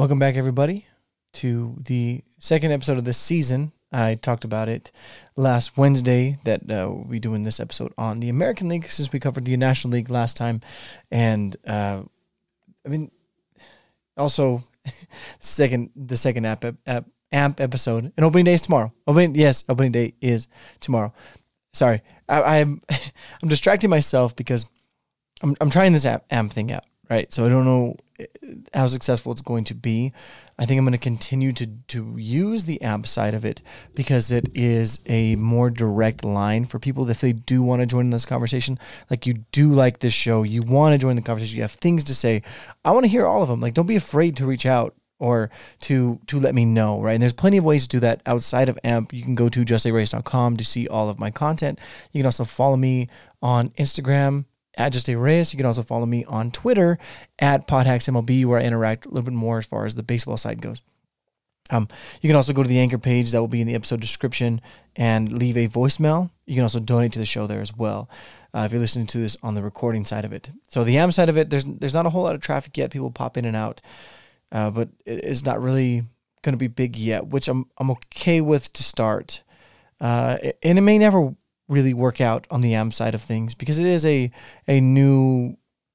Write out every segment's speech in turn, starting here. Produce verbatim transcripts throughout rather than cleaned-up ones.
Welcome back, everybody, to the second episode of this season. I talked about it last Wednesday that uh, we'll be doing this episode on the American League since we covered the National League last time. And, uh, I mean, also, second the second app, app, amp episode, and opening day is tomorrow. Opening, yes, opening day is tomorrow. Sorry, I, I'm I'm distracting myself because I'm I'm trying this app, amp thing out, right? So I don't know how successful it's going to be. I think I'm going to continue to to use the amp side of it because it is a more direct line for people if they do want to join in this conversation. Like, you do like this show, you want to join the conversation, you have things to say. I want to hear all of them. Like, don't be afraid to reach out or to to let me know, right? And there's plenty of ways to do that outside of AMP. You can go to just a race dot com to see all of my content. You can also follow me on Instagram at Just A Reyes. You can also follow me on Twitter at PodhacksMLB, where I interact a little bit more as far as the baseball side goes. Um, you can also go to the Anchor page that will be in the episode description and leave a voicemail. You can also donate to the show there as well, uh, if you're listening to this on the recording side of it. So the AMP side of it, there's there's not a whole lot of traffic yet. People pop in and out, uh, but it's not really going to be big yet, which I'm I'm okay with to start. Uh, and it may never really work out on the AMP side of things because it is a a new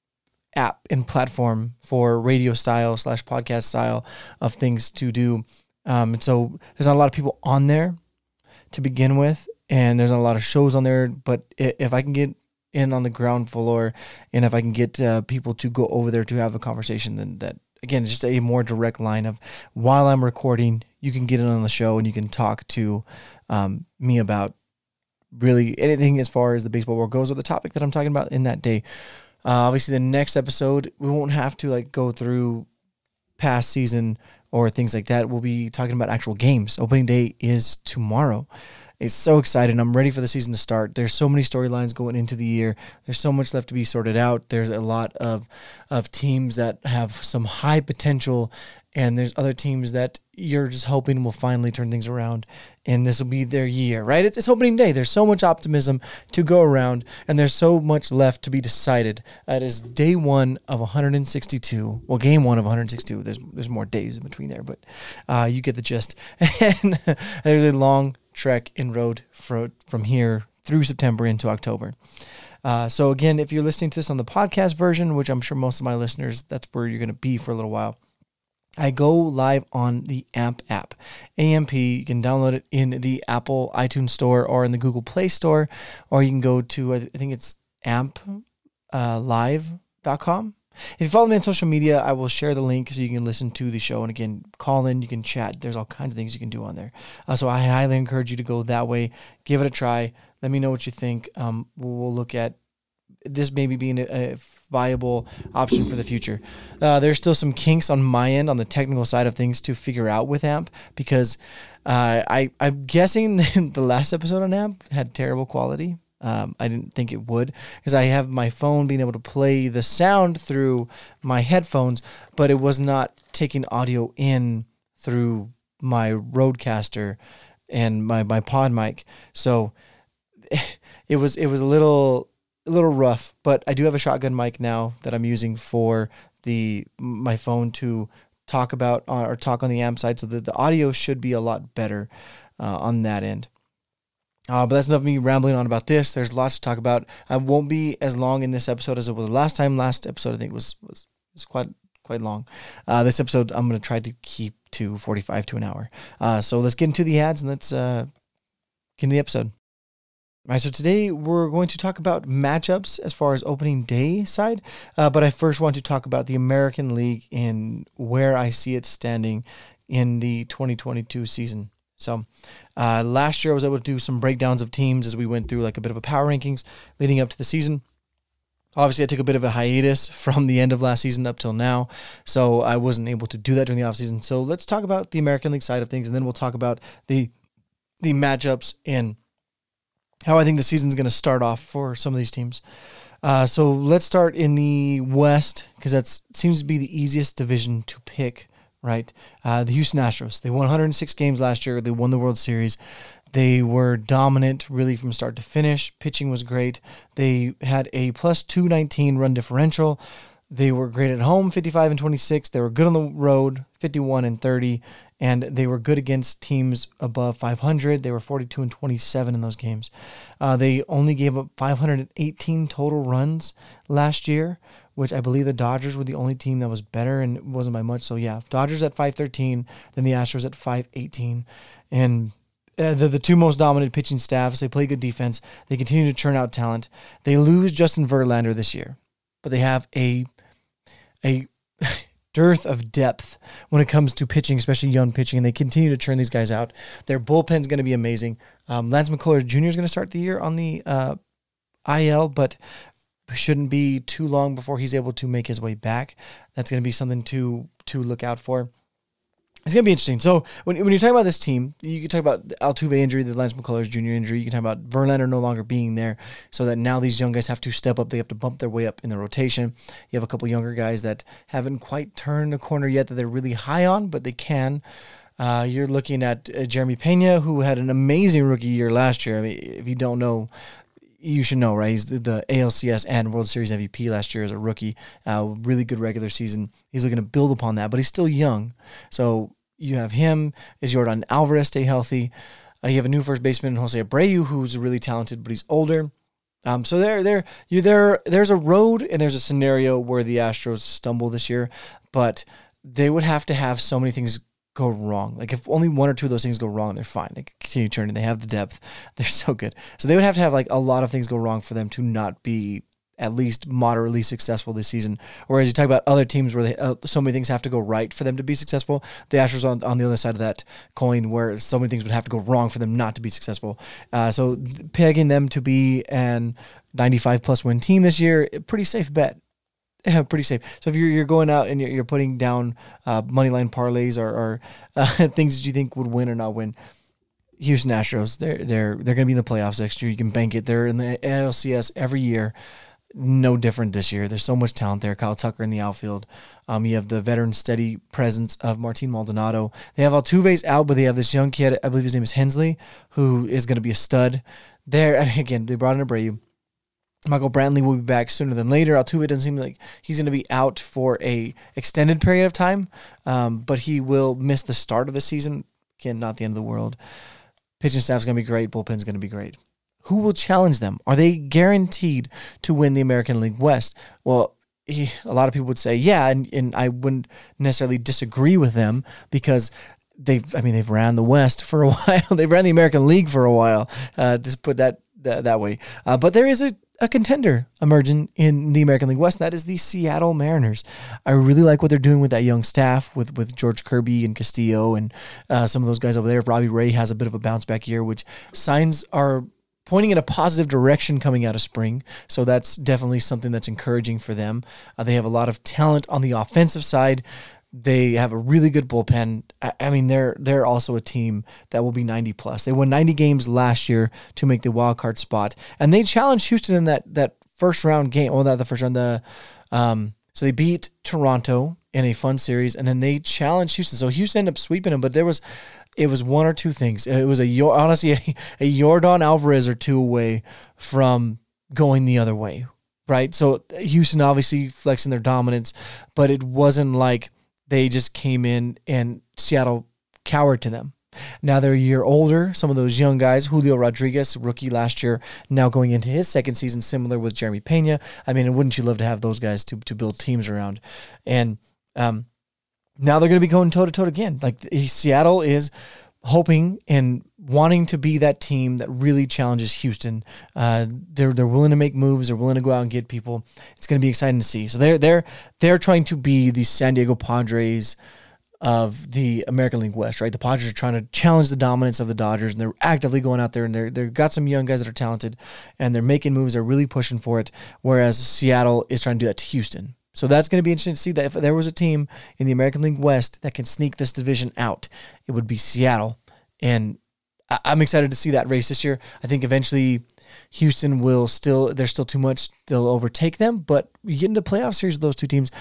app and platform for radio style slash podcast style of things to do. Um, and so there's not a lot of people on there to begin with, and there's not a lot of shows on there. But if I can get in on the ground floor, and if I can get uh, people to go over there to have a conversation, then that, again, it's just a more direct line of, while I'm recording, you can get in on the show and you can talk to um, me about really anything as far as the baseball world goes or the topic that I'm talking about in that day. Uh, obviously, the next episode, we won't have to like go through past season or things like that. We'll be talking about actual games. Opening day is tomorrow. It's so exciting. I'm ready for the season to start. There's so many storylines going into the year. There's so much left to be sorted out. There's a lot of of teams that have some high potential, and there's other teams that you're just hoping will finally turn things around, and this will be their year, right? It's, it's opening day. There's so much optimism to go around, and there's so much left to be decided. It is day one of one hundred sixty-two. Well, game one of one hundred sixty-two. There's there's more days in between there, but uh, you get the gist. And there's a long trek in road for, from here through September into October. Uh, so again, if you're listening to this on the podcast version, which I'm sure most of my listeners, that's where you're going to be for a little while, I go live on the AMP app. A M P, you can download it in the Apple iTunes store or in the Google Play Store, or you can go to, I think it's amp live dot com. If you follow me on social media, I will share the link so you can listen to the show. And again, call in, you can chat. There's all kinds of things you can do on there. Uh, so I highly encourage you to go that way. Give it a try. Let me know what you think. Um, we'll, we'll look at this maybe being a, a viable option for the future. Uh, there's still some kinks on my end on the technical side of things to figure out with AMP because uh, I, I'm guessing the last episode on AMP had terrible quality. Um, I didn't think it would because I have my phone being able to play the sound through my headphones, but it was not taking audio in through my Rodecaster and my, my pod mic. So it was it was a little a little rough, but I do have a shotgun mic now that I'm using for the my phone to talk about uh, or talk on the AMP side, so that the audio should be a lot better uh, on that end. Uh, but that's enough of me rambling on about this. There's lots to talk about. I won't be as long in this episode as it was last time. Last episode, I think, was was, was quite quite long. Uh, this episode, I'm going to try to keep to forty-five to an hour. Uh, so let's get into the ads and let's uh, get into the episode. All right, so today we're going to talk about matchups as far as opening day side, uh, but I first want to talk about the American League and where I see it standing in the twenty twenty-two season. So uh, last year I was able to do some breakdowns of teams as we went through like a bit of a power rankings leading up to the season. Obviously, I took a bit of a hiatus from the end of last season up till now, so I wasn't able to do that during the offseason. So let's talk about the American League side of things, and then we'll talk about the the matchups and how I think the season's going to start off for some of these teams. Uh, so let's start in the West, because that seems to be the easiest division to pick, right? Uh, the Houston Astros. They won one hundred six games last year. They won the World Series. They were dominant really from start to finish. Pitching was great. They had a plus two nineteen run differential. They were great at home, fifty-five and twenty-six. They were good on the road, fifty-one and thirty. And they were good against teams above five hundred. They were forty-two and twenty-seven in those games. Uh, they only gave up five hundred eighteen total runs last year, which I believe the Dodgers were the only team that was better, and it wasn't by much. So, yeah, Dodgers at five thirteen, then the Astros at five eighteen. And uh, they're the two most dominant pitching staffs. They play good defense. They continue to churn out talent. They lose Justin Verlander this year, but they have a a dearth of depth when it comes to pitching, especially young pitching, and they continue to churn these guys out. Their bullpen's going to be amazing. Um, Lance McCullers Junior is going to start the year on the uh, I L, but shouldn't be too long before he's able to make his way back. That's going to be something to to look out for. It's going to be interesting. So when when you're talking about this team, you can talk about the Altuve injury, the Lance McCullers Junior injury. You can talk about Verlander no longer being there, so that now these young guys have to step up. They have to bump their way up in the rotation. You have a couple younger guys that haven't quite turned the corner yet that they're really high on, but they can. Uh, you're looking at uh, Jeremy Pena, who had an amazing rookie year last year. I mean, if you don't know, you should know, right? He's the, the A L C S and World Series M V P last year as a rookie. Uh, really good regular season. He's looking to build upon that, but he's still young. So you have him. Is Yordan Alvarez stay healthy? Uh, you have a new first baseman, Jose Abreu, who's really talented, but he's older. Um, so there, there, you there. There's a road and there's a scenario where the Astros stumble this year, but they would have to have so many things go wrong. Like if only one or two of those things go wrong, they're fine. They can continue turning. They have the depth. They're so good. So they would have to have like a lot of things go wrong for them to not be at least moderately successful this season. Whereas you talk about other teams where they, uh, so many things have to go right for them to be successful. The Astros on, on the other side of that coin, where so many things would have to go wrong for them not to be successful. Uh, so pegging them to be an ninety-five plus win team this year, pretty safe bet. Yeah, pretty safe. So if you're you're going out and you're, you're putting down uh, money line parlays or, or uh, things that you think would win or not win, Houston Astros, they're they're they're going to be in the playoffs next year. You can bank it. They're in the A L C S every year. No different this year. There's so much talent there. Kyle Tucker in the outfield. Um, you have the veteran steady presence of Martin Maldonado. They have Altuve's out, but they have this young kid, I believe his name is Hensley, who is going to be a stud. There, I mean, again, they brought in Abreu. Michael Brantley will be back sooner than later. Altuve doesn't seem like he's going to be out for a extended period of time, um, but he will miss the start of the season. Again, not the end of the world. Pitching staff's going to be great. Bullpen's going to be great. Who will challenge them? Are they guaranteed to win the American League West? Well, he, a lot of people would say, yeah, and, and I wouldn't necessarily disagree with them because they've, I mean, they've ran the West for a while. They've ran the American League for a while, uh, just put that that, that way. Uh, but there is a, a contender emerging in the American League West, and that is the Seattle Mariners. I really like what they're doing with that young staff, with, with George Kirby and Castillo and uh, some of those guys over there. If Robbie Ray has a bit of a bounce back year, which signs are pointing in a positive direction coming out of spring. So that's definitely something that's encouraging for them. Uh, they have a lot of talent on the offensive side. They have a really good bullpen. I, I mean, they're they're also a team that will be ninety plus. They won ninety games last year to make the wild card spot, and they challenged Houston in that that first round game. Well, not the first round. The um, so they beat Toronto in a fun series, and then they challenged Houston. So Houston ended up sweeping them, but there was. It was one or two things. It was a honestly a, a Yordan Alvarez or two away from going the other way, right? So Houston obviously flexing their dominance, but it wasn't like they just came in and Seattle cowered to them. Now they're a year older. Some of those young guys, Julio Rodriguez, rookie last year, now going into his second season, similar with Jeremy Pena. I mean, wouldn't you love to have those guys to to build teams around? And um. Now they're going to be going toe-to-toe again. Like Seattle is hoping and wanting to be that team that really challenges Houston. Uh, they're they're willing to make moves. They're willing to go out and get people. It's going to be exciting to see. So they're they're they're trying to be the San Diego Padres of the American League West, right? The Padres are trying to challenge the dominance of the Dodgers, and they're actively going out there, and they're they've got some young guys that are talented, and they're making moves. They're really pushing for it. Whereas Seattle is trying to do that to Houston. So that's going to be interesting to see that if there was a team in the American League West that can sneak this division out, it would be Seattle. And I'm excited to see that race this year. I think eventually Houston will still, there's still too much, they'll overtake them, but you get into playoff series with those two teams.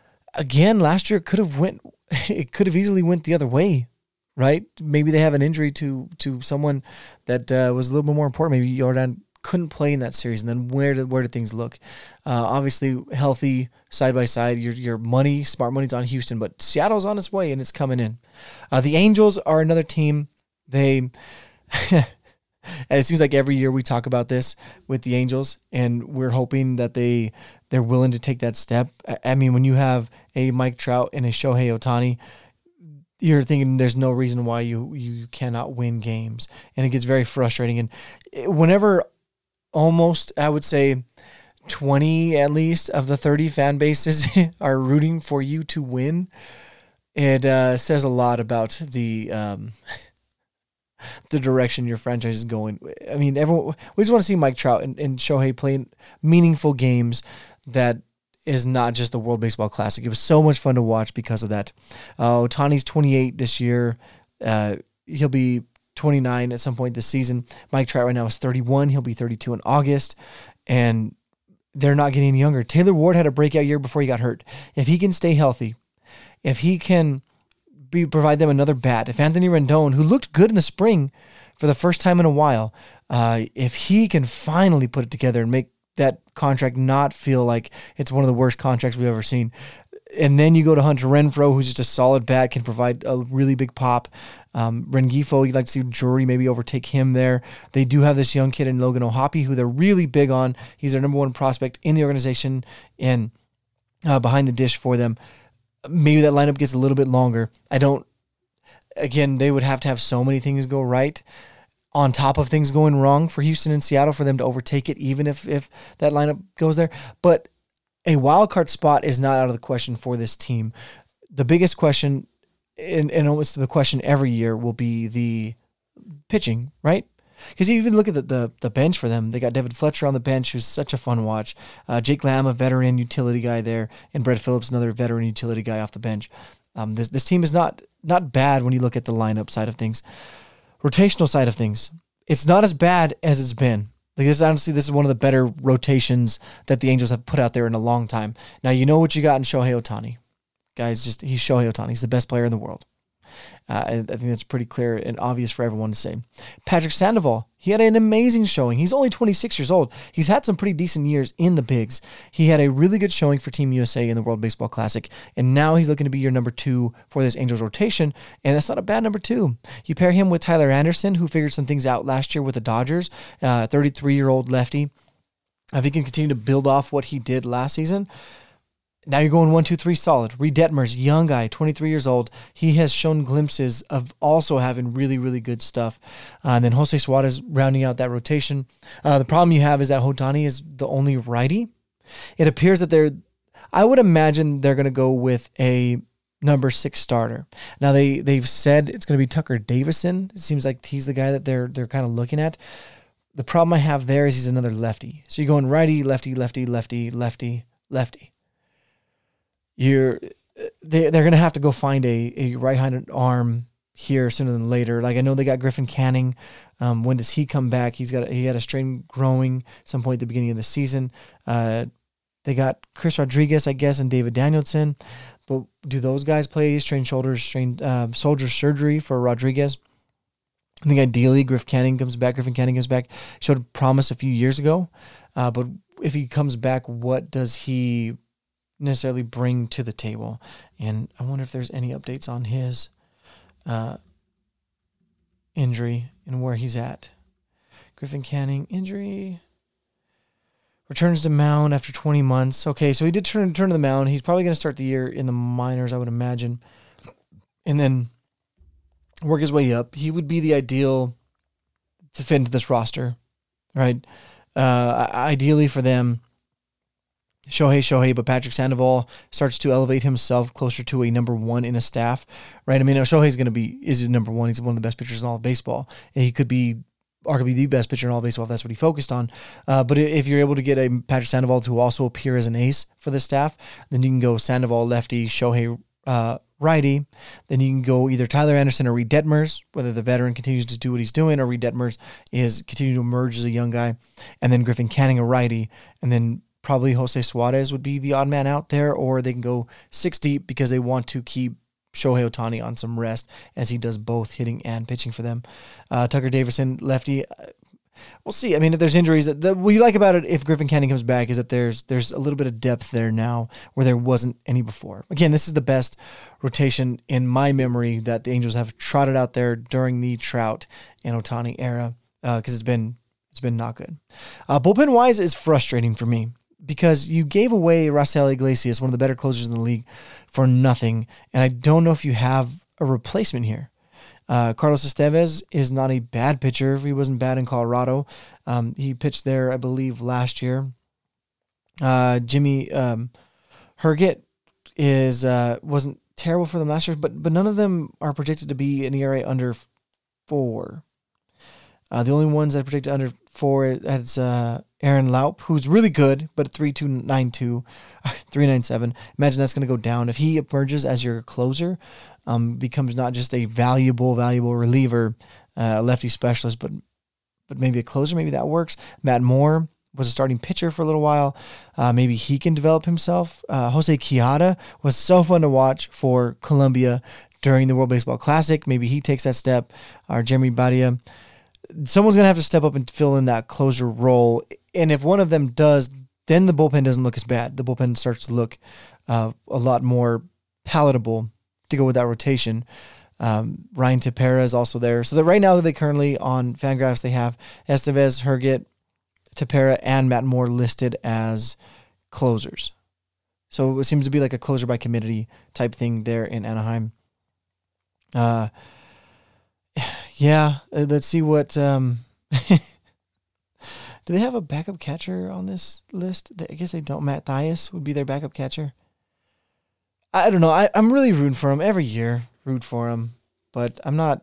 Again, last year it could have went, it could have easily went the other way, right? Maybe they have an injury to to someone that uh, was a little bit more important. Maybe Yordan couldn't play in that series. And then where did where did things look? Uh, obviously, healthy side by side. Your your money, smart money's on Houston, but Seattle's on its way and it's coming in. Uh, the Angels are another team. They, and it seems like every year we talk about this with the Angels, and we're hoping that they they're willing to take that step. I mean, when you have a Mike Trout and a Shohei Ohtani, you're thinking there's no reason why you you cannot win games, and it gets very frustrating. And whenever almost, I would say, twenty at least of the thirty fan bases are rooting for you to win, it uh, says a lot about the um, the direction your franchise is going. I mean, everyone we just want to see Mike Trout and, and Shohei playing meaningful games that is not just the World Baseball Classic. It was so much fun to watch because of that. Uh, Ohtani's twenty-eight this year. Uh, he'll be twenty-nine at some point this season. Mike Trout right now is thirty-one. He'll be thirty-two in August. And they're not getting any younger. Taylor Ward had a breakout year before he got hurt. If he can stay healthy, if he can be provide them another bat, if Anthony Rendon, who looked good in the spring for the first time in a while, uh, if he can finally put it together and make that contract not feel like it's one of the worst contracts we've ever seen. And then you go to Hunter Renfroe, who's just a solid bat, can provide a really big pop. Um, Rengifo, you'd like to see Drury maybe overtake him there. They do have this young kid in Logan O'Hoppe, who they're really big on. He's their number one prospect in the organization and uh, behind the dish for them. Maybe that lineup gets a little bit longer. I don't, again, they would have to have so many things go right on top of things going wrong for Houston and Seattle for them to overtake it, even if, if that lineup goes there. But a wild card spot is not out of the question for this team. The biggest question, and, and almost the question every year, will be the pitching, right? Because you even look at the, the the bench for them. They got David Fletcher on the bench, who's such a fun watch. Uh, Jake Lamb, a veteran utility guy there, and Brett Phillips, another veteran utility guy off the bench. Um, this this team is not not bad when you look at the lineup side of things. Rotational side of things, it's not as bad as it's been. Like this, honestly, this is one of the better rotations that the Angels have put out there in a long time. Now, you know what you got in Shohei Ohtani. Guys, just he's Shohei Ohtani. He's the best player in the world. Uh, I think that's pretty clear and obvious for everyone to say. Patrick Sandoval, he had an amazing showing. He's only twenty-six years old. He's had some pretty decent years in the bigs. He had a really good showing for Team U S A in the World Baseball Classic, and now he's looking to be your number two for this Angels rotation, and that's not a bad number two. You pair him with Tyler Anderson, who figured some things out last year with the Dodgers, uh, thirty-three-year-old lefty. If he can continue to build off what he did last season, now you're going one, two, three solid. Reed Detmers, young guy, twenty-three years old. He has shown glimpses of also having really, really good stuff. Uh, and then Jose Suarez rounding out that rotation. Uh, the problem you have is that Ohtani is the only righty. It appears that they're, I would imagine they're going to go with a number six starter. Now they, they've said it's going to be Tucker Davison. It seems like he's the guy that they're, they're kind of looking at. The problem I have there is he's another lefty. So you're going righty, lefty, lefty, lefty, lefty, lefty. You're they they're gonna have to go find a, a right-handed arm here sooner than later. Like I know they got Griffin Canning. Um, when does he come back? He's got he had a strain growing some point at the beginning of the season. Uh, they got Chris Rodriguez, I guess, and David Danielson. But do those guys play strained shoulders, strained uh, soldier surgery for Rodriguez? I think ideally Griff Canning comes back. Griffin Canning comes back. Showed promise a few years ago, uh, but if he comes back, what does he necessarily bring to the table? And I wonder if there's any updates on his uh, injury and where he's at. Griffin Canning injury returns to mound after twenty months. Okay, so he did turn turn to the mound. He's probably going to start the year in the minors, I would imagine, and then work his way up. He would be the ideal to fit into this roster, right? Uh, ideally for them, Shohei, Shohei, but Patrick Sandoval starts to elevate himself closer to a number one in a staff, right? I mean, Shohei's going to be, is number one. He's one of the best pitchers in all of baseball. And he could be arguably the best pitcher in all of baseball if that's what he focused on. Uh, but if you're able to get a Patrick Sandoval to also appear as an ace for the staff, then you can go Sandoval lefty, Shohei uh, righty. Then you can go either Tyler Anderson or Reed Detmers, whether the veteran continues to do what he's doing or Reed Detmers is continuing to emerge as a young guy. And then Griffin Canning, a righty. And then probably Jose Suarez would be the odd man out there, or they can go six deep because they want to keep Shohei Ohtani on some rest as he does both hitting and pitching for them. Uh, Tucker Davison, lefty. we'll see. I mean, if there's injuries, the, what you like about it if Griffin Canning comes back is that there's there's a little bit of depth there now where there wasn't any before. Again, this is the best rotation in my memory that the Angels have trotted out there during the Trout and Ohtani era because uh, it's been it's been not good. Uh, bullpen wise is frustrating for me because you gave away Raisel Iglesias, one of the better closers in the league, for nothing, and I don't know if you have a replacement here. Uh, Carlos Estevez is not a bad pitcher. He wasn't bad in Colorado. Um, he pitched there, I believe, last year. Uh, Jimmy um, Herget is uh, wasn't terrible for them last year, but but none of them are projected to be an E R A under four. Uh, the only ones that are projected under four is uh, Aaron Laup, who's really good, but three two nine two, three nine seven. Imagine that's going to go down. If he emerges as your closer, um, becomes not just a valuable, valuable reliever, uh, lefty specialist, but but maybe a closer, maybe that works. Matt Moore was a starting pitcher for a little while. Uh, maybe he can develop himself. Uh, Jose Quijada was so fun to watch for Colombia during the World Baseball Classic. Maybe he takes that step. Or Jeremy Badia. Someone's going to have to step up and fill in that closer role. And if one of them does, then the bullpen doesn't look as bad. The bullpen starts to look uh, a lot more palatable to go with that rotation. Um, Ryan Tepera is also there. So that right now they currently on Fangraphs, they have Estevez, Herget, Tepera, and Matt Moore listed as closers. So it seems to be like a closer by committee type thing there in Anaheim. Uh, yeah, let's see what... Um, do they have a backup catcher on this list? I guess they don't. Matt Thaiss would be their backup catcher. I don't know. I, I'm really rooting for him every year. Root for him, but I'm not.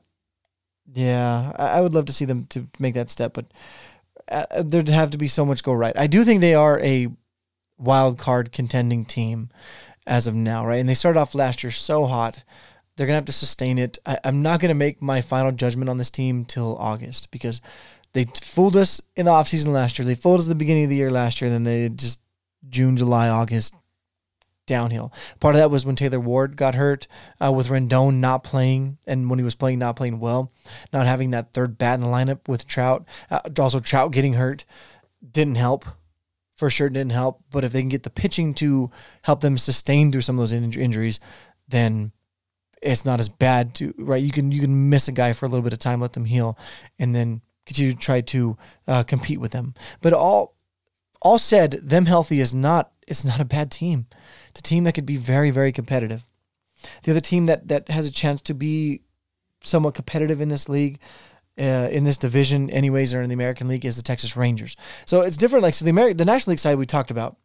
Yeah, I, I would love to see them to make that step, but uh, there'd have to be so much go right. I do think they are a wild card contending team as of now, right? And they started off last year so hot. They're gonna have to sustain it. I, I'm not gonna make my final judgment on this team till August because they fooled us in the offseason last year. They fooled us at the beginning of the year last year. And then they just June, July, August. Downhill. Part of that was when Taylor Ward got hurt, uh, with Rendon not playing, and when he was playing, not playing well, not having that third bat in the lineup with Trout. Uh, also, Trout getting hurt didn't help. For sure, didn't help. But if they can get the pitching to help them sustain through some of those in- injuries, then it's not as bad. To right, you can you can miss a guy for a little bit of time, let them heal, and then continue to try to uh, compete with them. But all all said, them healthy is not it's not a bad team. It's a team that could be very, very competitive. The other team that, that has a chance to be somewhat competitive in this league, uh, in this division anyways, or in the American League, is the Texas Rangers. So it's different. Like, so the Ameri- the National League side we talked about,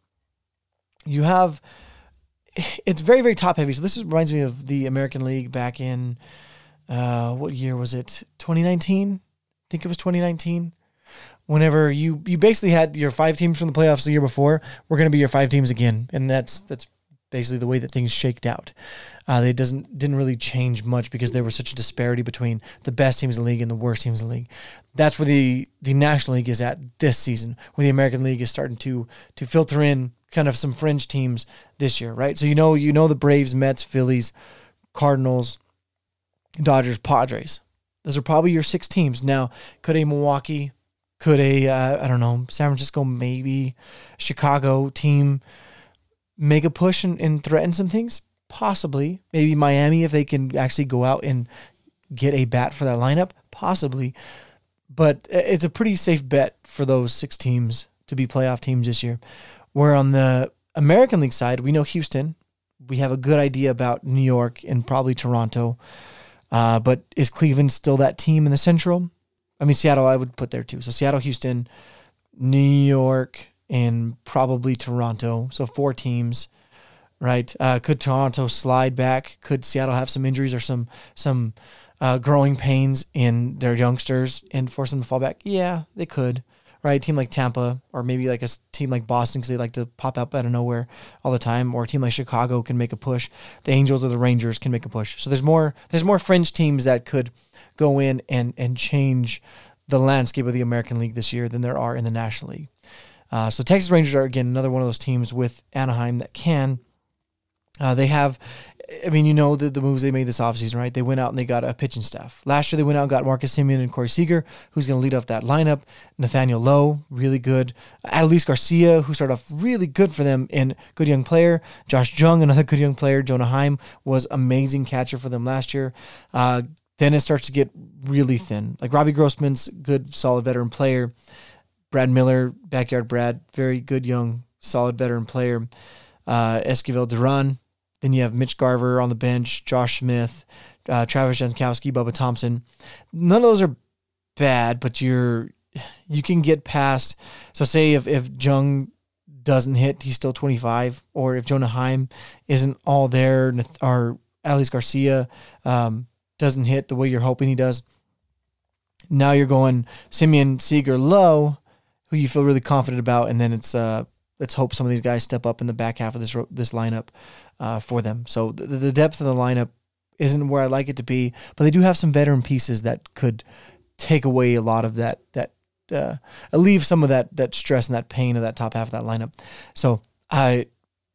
you have, it's very, very top heavy. So this is, reminds me of the American League back in, uh, what year was it? twenty nineteen? I think it was twenty nineteen. Whenever you, you basically had your five teams from the playoffs the year before, we're going to be your five teams again. And that's, that's basically the way that things shaked out. Uh, they doesn't, didn't really change much because there was such a disparity between the best teams in the league and the worst teams in the league. That's where the, the National League is at this season, where the American League is starting to, to filter in kind of some fringe teams this year, right? So, you know, you know, the Braves, Mets, Phillies, Cardinals, Dodgers, Padres. Those are probably your six teams. Now, could a Milwaukee, Could a, uh, I don't know, San Francisco, maybe Chicago team make a push and, and threaten some things? Possibly. Maybe Miami, if they can actually go out and get a bat for that lineup? Possibly. But it's a pretty safe bet for those six teams to be playoff teams this year. Where on the American League side, we know Houston. We have a good idea about New York and probably Toronto. Uh, but is Cleveland still that team in the Central? I mean, Seattle, I would put there too. So Seattle, Houston, New York, and probably Toronto. So four teams, right? Uh, could Toronto slide back? Could Seattle have some injuries or some some uh, growing pains in their youngsters and force them to fall back? Yeah, they could, right? A team like Tampa or maybe like a team like Boston because they like to pop up out of nowhere all the time, or a team like Chicago can make a push. The Angels or the Rangers can make a push. So there's more there's more fringe teams that could go in and, and change the landscape of the American League this year than there are in the National League. Uh, so Texas Rangers are, again, another one of those teams with Anaheim that can. Uh, they have I mean, you know the, the moves they made this offseason, right? They went out and they got a pitching staff. Last year they went out and got Marcus Semien and Corey Seager, who's going to lead off that lineup. Nathaniel Lowe, really good. Adolis Garcia, who started off really good for them and good young player. Josh Jung, another good young player. Jonah Heim was amazing catcher for them last year. Uh, then it starts to get really thin. Like Robbie Grossman's good, solid veteran player. Brad Miller, Backyard Brad, very good young, solid veteran player. Uh, Esquivel Duran. Then you have Mitch Garver on the bench, Josh Smith, uh, Travis Jankowski, Bubba Thompson. None of those are bad, but you're you can get past. So say if, if Jung doesn't hit, he's still twenty-five, or if Jonah Heim isn't all there, or Adolis Garcia um, doesn't hit the way you're hoping he does. Now you're going Semien, Seager, Lowe, who you feel really confident about, and then it's uh, let's hope some of these guys step up in the back half of this this lineup. Uh, for them. So the, the depth of the lineup isn't where I like it to be, but they do have some veteran pieces that could take away a lot of that, that uh, alleviate some of that that stress and that pain of that top half of that lineup. So I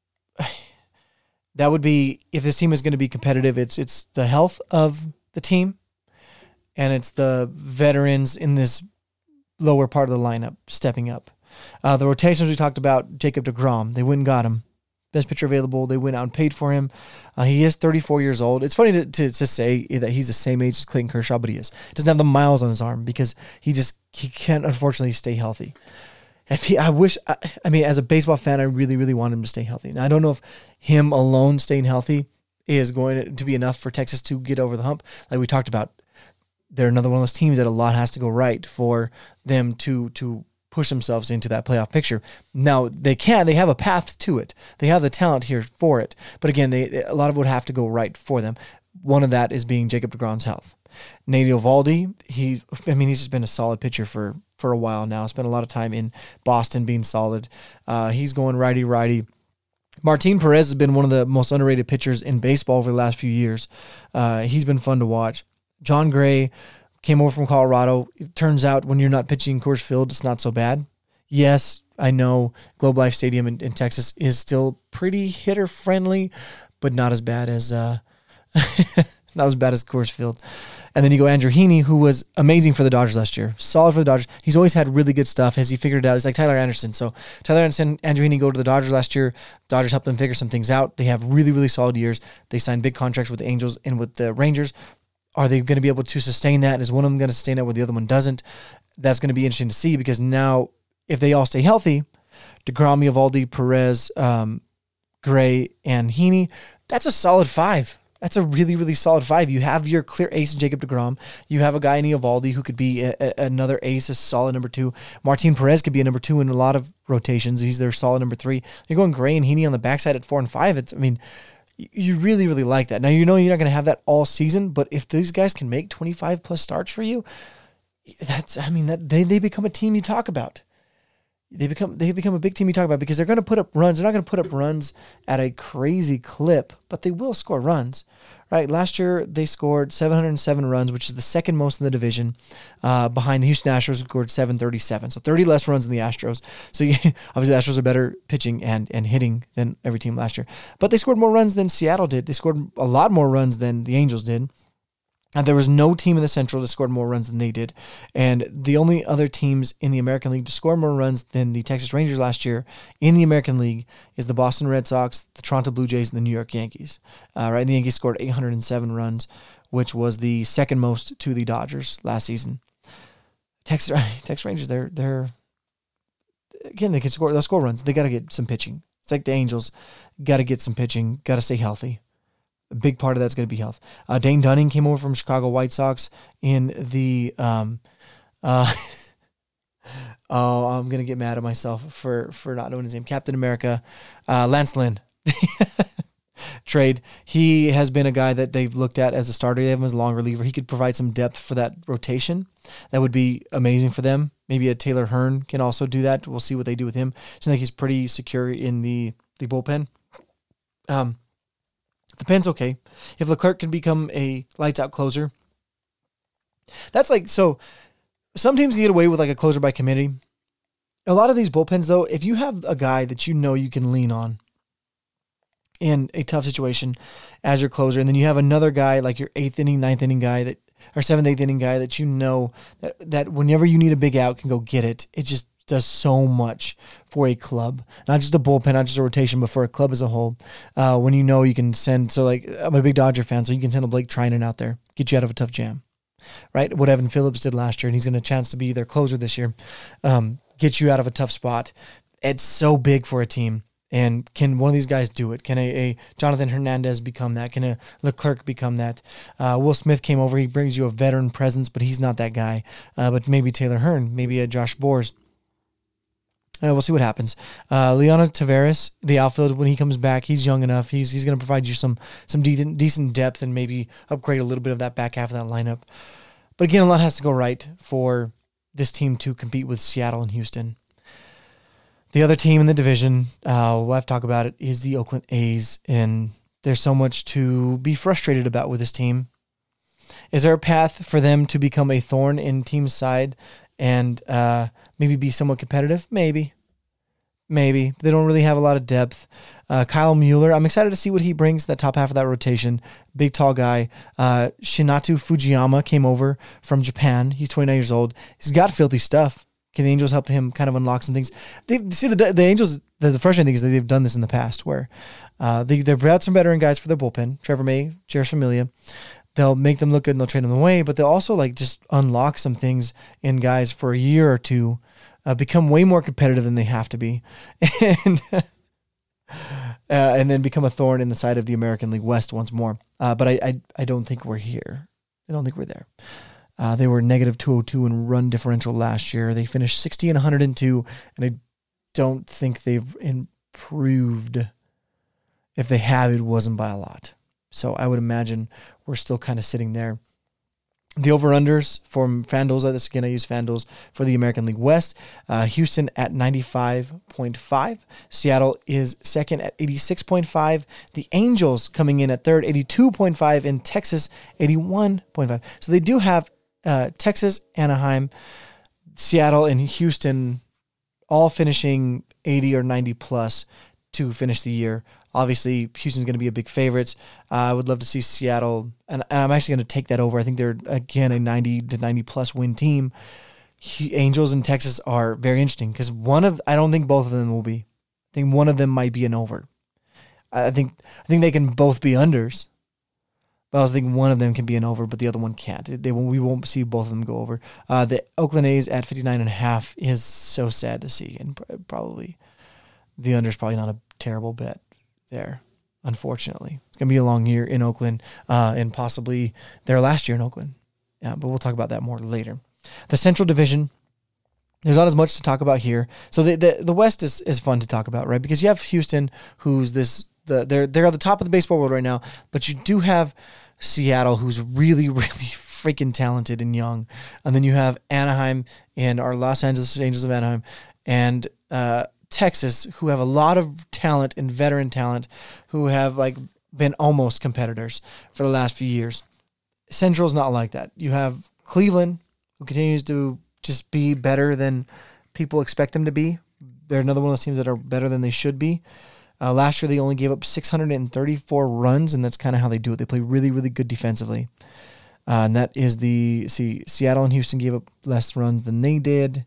that would be, if this team is going to be competitive, it's it's the health of the team and it's the veterans in this lower part of the lineup stepping up. Uh, the rotations we talked about, Jacob deGrom, they went and got him. Best pitcher available. They went out and paid for him. Uh, he is thirty-four years old. It's funny to, to to say that he's the same age as Clayton Kershaw, but he is. Doesn't have the miles on his arm because he just he can't unfortunately stay healthy. If he, I wish. I, I mean, as a baseball fan, I really really want him to stay healthy. Now I don't know if him alone staying healthy is going to be enough for Texas to get over the hump. Like we talked about, they're another one of those teams that a lot has to go right for them to to. push themselves into that playoff picture. Now they can, they have a path to it. They have the talent here for it. But again, they a lot of it would have to go right for them. One of that is being Jacob deGrom's health. Nate Eovaldi, he, I mean, he's just been a solid pitcher for, for a while now. Spent a lot of time in Boston being solid. Uh, he's going righty-righty. Martin Perez has been one of the most underrated pitchers in baseball over the last few years. Uh, he's been fun to watch. John Gray, came over from Colorado. It turns out when you're not pitching Coors Field, it's not so bad. Yes, I know Globe Life Stadium in, in Texas is still pretty hitter friendly, but not as bad as uh, not as bad as Coors Field. And then you go Andrew Heaney, who was amazing for the Dodgers last year. Solid for the Dodgers. He's always had really good stuff. Has he figured it out? He's like Tyler Anderson. So Tyler Anderson, Andrew Heaney go to the Dodgers last year. Dodgers helped them figure some things out. They have really, really solid years. They signed big contracts with the Angels and with the Rangers. Are they going to be able to sustain that? Is one of them going to sustain that where the other one doesn't? That's going to be interesting to see because now if they all stay healthy, deGrom, Eovaldi, Perez, um, Gray, and Heaney, that's a solid five. That's a really, really solid five. You have your clear ace in Jacob deGrom. You have a guy in Eovaldi who could be a, a, another ace, a solid number two. Martin Perez could be a number two in a lot of rotations. He's their solid number three. You're going Gray and Heaney on the backside at four and five. It's, I mean, you really, really like that. Now, you know you're not going to have that all season, but if these guys can make twenty-five plus starts for you, that's, I mean, that they, they become a team you talk about. They become they become a big team you talk about because they're going to put up runs. They're not going to put up runs at a crazy clip, but they will score runs, right? Last year, they scored seven hundred seven runs, which is the second most in the division, uh, behind the Houston Astros, who scored seven thirty-seven. So thirty less runs than the Astros. So you, obviously, the Astros are better pitching and, and hitting than every team last year. But they scored more runs than Seattle did. They scored a lot more runs than the Angels did. And there was no team in the Central that scored more runs than they did. And the only other teams in the American League to score more runs than the Texas Rangers last year in the American League is the Boston Red Sox, the Toronto Blue Jays, and the New York Yankees. Uh, right, and the Yankees scored eight hundred seven runs, which was the second most to the Dodgers last season. Texas, Texas Rangers, they're they're again they can score. They'll score runs. They got to get some pitching. It's like the Angels, got to get some pitching. Got to stay healthy. A big part of that's going to be health. Uh, Dane Dunning came over from Chicago White Sox in the. Um, uh, oh, I'm going to get mad at myself for, for not knowing his name. Captain America, uh, Lance Lynn. Trade. He has been a guy that they've looked at as a starter. They have him as a long reliever. He could provide some depth for that rotation. That would be amazing for them. Maybe a Taylor Hearn can also do that. We'll see what they do with him. Seems like he's pretty secure in the, the bullpen. Um. The pen's okay. If Leclerc can become a lights-out closer, that's like, so some teams get away with like a closer by committee. A lot of these bullpens, though, if you have a guy that you know you can lean on, in a tough situation as your closer. And then you have another guy like your eighth inning, ninth inning guy that, or seventh, eighth inning guy that you know that, that whenever you need a big out can go get it. It just does so much for a club, not just a bullpen, not just a rotation, but for a club as a whole. Uh, when you know you can send, so like I'm a big Dodger fan, so you can send a Blake Trinan out there, get you out of a tough jam, right? What Evan Phillips did last year, and he's going to chance to be their closer this year, um, get you out of a tough spot. It's so big for a team. And can one of these guys do it? Can a, a Jonathan Hernandez become that? Can a Leclerc become that? Uh, Will Smith came over. He brings you a veteran presence, but he's not that guy. Uh, but maybe Taylor Hearn, maybe a Josh Boers. Uh, we'll see what happens. Uh, Leonardo Taveras, the outfield, when he comes back, he's young enough. He's he's going to provide you some some de- decent depth and maybe upgrade a little bit of that back half of that lineup. But again, a lot has to go right for this team to compete with Seattle and Houston. The other team in the division, uh, we'll have to talk about it, is the Oakland A's, and there's so much to be frustrated about with this team. Is there a path for them to become a thorn in team's side and uh, maybe be somewhat competitive? Maybe. Maybe. They don't really have a lot of depth. Uh, Kyle Mueller, I'm excited to see what he brings to that top half of that rotation. Big, tall guy. Uh, Shinato Fujiyama came over from Japan. He's twenty-nine years old. He's got filthy stuff. Can the Angels help him kind of unlock some things? They see the the Angels. The, the frustrating thing is that they've done this in the past, where uh, they they've brought some veteran guys for their bullpen. Trevor May, Jeurys Familia. They'll make them look good and they'll trade them away, but they'll also like just unlock some things in guys for a year or two, uh, become way more competitive than they have to be, and uh, and then become a thorn in the side of the American League West once more. Uh, but I, I I don't think we're here. I don't think we're there. Uh, they were negative two oh two in run differential last year. They finished sixty and one hundred two, and I don't think they've improved. If they have, it wasn't by a lot. So I would imagine we're still kind of sitting there. The over-unders from FanDuel's, this again I use FanDuel's for the American League West. Uh, Houston at ninety-five point five. Seattle is second at eighty-six point five. The Angels coming in at third, eighty-two point five. And Texas, eighty-one point five. So they do have Uh, Texas, Anaheim, Seattle, and Houston all finishing eighty or ninety plus to finish the year. Obviously, Houston's going to be a big favorite. Uh, I would love to see Seattle, and, and I'm actually going to take that over. I think they're, again, a ninety to ninety plus win team. He, Angels and Texas are very interesting because one of, I don't think both of them will be. I think one of them might be an over. I think I think they can both be unders. But I was thinking one of them can be an over, but the other one can't. They won't, we won't see both of them go over. Uh, the Oakland A's at fifty-nine and a half is so sad to see, and probably the under is probably not a terrible bet there, unfortunately. It's going to be a long year in Oakland, uh, and possibly their last year in Oakland. Yeah, but we'll talk about that more later. The Central Division, there's not as much to talk about here. So the the, the West is, is fun to talk about, right? Because you have Houston, who's this... The, they're they're at the top of the baseball world right now, but you do have Seattle, who's really, really freaking talented and young. And then you have Anaheim and our Los Angeles Angels of Anaheim and uh, Texas, who have a lot of talent and veteran talent, who have like been almost competitors for the last few years. Central's not like that. You have Cleveland, who continues to just be better than people expect them to be. They're another one of those teams that are better than they should be. Uh, last year, they only gave up six hundred thirty-four runs, and that's kind of how they do it. They play really, really good defensively. Uh, and that is the, see, Seattle and Houston gave up less runs than they did,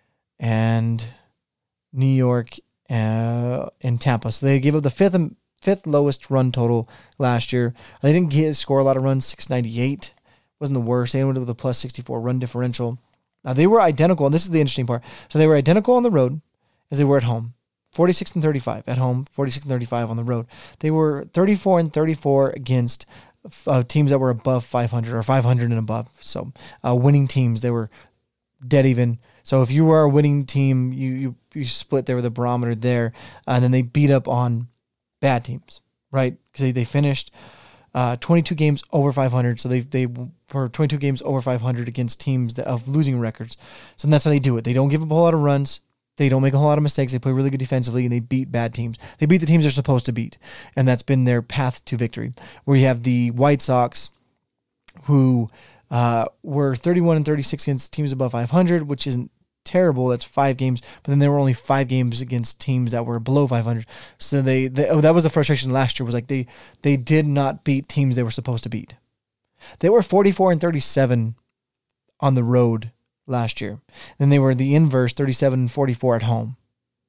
and New York uh, and Tampa. So they gave up the fifth and fifth lowest run total last year. They didn't get, score a lot of runs, six ninety-eight. Wasn't the worst. They ended with a plus sixty-four run differential. Now, they were identical, and this is the interesting part. So they were identical on the road as they were at home. forty-six and thirty-five at home, forty-six and thirty-five on the road. They were thirty-four and thirty-four against uh, teams that were above five hundred or five hundred and above. So uh, winning teams, they were dead even. So if you were a winning team, you you, you split there with a barometer there, uh, and then they beat up on bad teams, right? Because they, they finished uh, twenty-two games over five hundred. So they they were twenty-two games over five hundred against teams that, of losing records. So that's how they do it. They don't give up a whole lot of runs. They don't make a whole lot of mistakes. They play really good defensively, and they beat bad teams. They beat the teams they're supposed to beat, and that's been their path to victory. Where you have the White Sox, who uh, were thirty-one and thirty-six against teams above five hundred, which isn't terrible. That's five games. But then there were only five games against teams that were below five hundred. So they, they oh, that was the frustration last year, was like they they did not beat teams they were supposed to beat. They were forty-four and thirty-seven on the road last year. Then they were the inverse, thirty-seven and forty-four at home.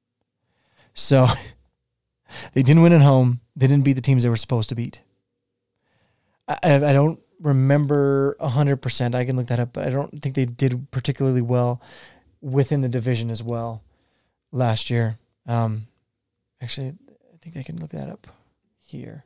So they didn't win at home. They didn't beat the teams they were supposed to beat. I, I don't remember one hundred percent. I can look that up, but I don't think they did particularly well within the division as well last year. Um, actually, I think I can look that up here.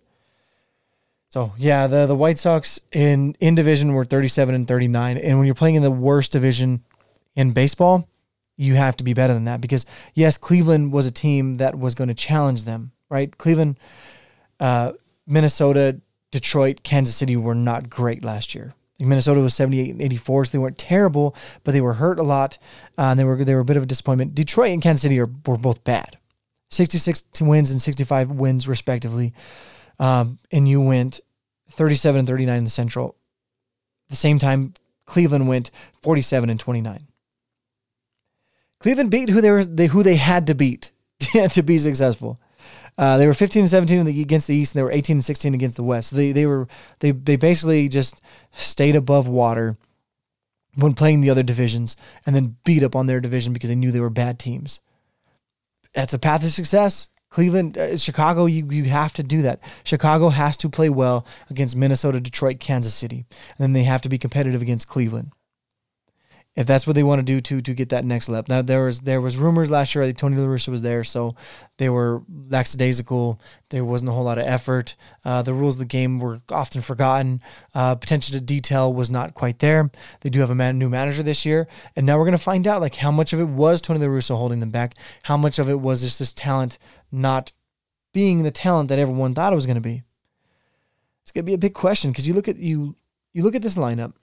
So, yeah, the, the White Sox in, in division were thirty-seven and thirty-nine. And when you're playing in the worst division in baseball, you have to be better than that because, yes, Cleveland was a team that was going to challenge them, right? Cleveland, uh, Minnesota, Detroit, Kansas City were not great last year. Minnesota was seventy-eight and eighty-four, so they weren't terrible, but they were hurt a lot, uh, and they were they were a bit of a disappointment. Detroit and Kansas City are, were both bad. sixty-six wins and sixty-five wins, respectively. Um, and you went thirty-seven and thirty-nine in the Central. At the same time, Cleveland went forty-seven and twenty-nine. Cleveland beat who they were they who they had to beat to be successful. Uh, they were fifteen and seventeen against the East, and they were eighteen and sixteen against the West. So they they were they they basically just stayed above water when playing the other divisions, and then beat up on their division because they knew they were bad teams. That's a path to success. Cleveland, uh, Chicago, you you have to do that. Chicago has to play well against Minnesota, Detroit, Kansas City, and then they have to be competitive against Cleveland. If that's what they want to do to to get that next level. Now, there was there was rumors last year. I think Tony La Russa was there, so they were lackadaisical. There wasn't a whole lot of effort. Uh, the rules of the game were often forgotten. Uh, potential to detail was not quite there. They do have a man, new manager this year, and now we're going to find out like how much of it was Tony La Russa holding them back, how much of it was just this talent not being the talent that everyone thought it was going to be. It's going to be a big question because you look at you you look at this lineup,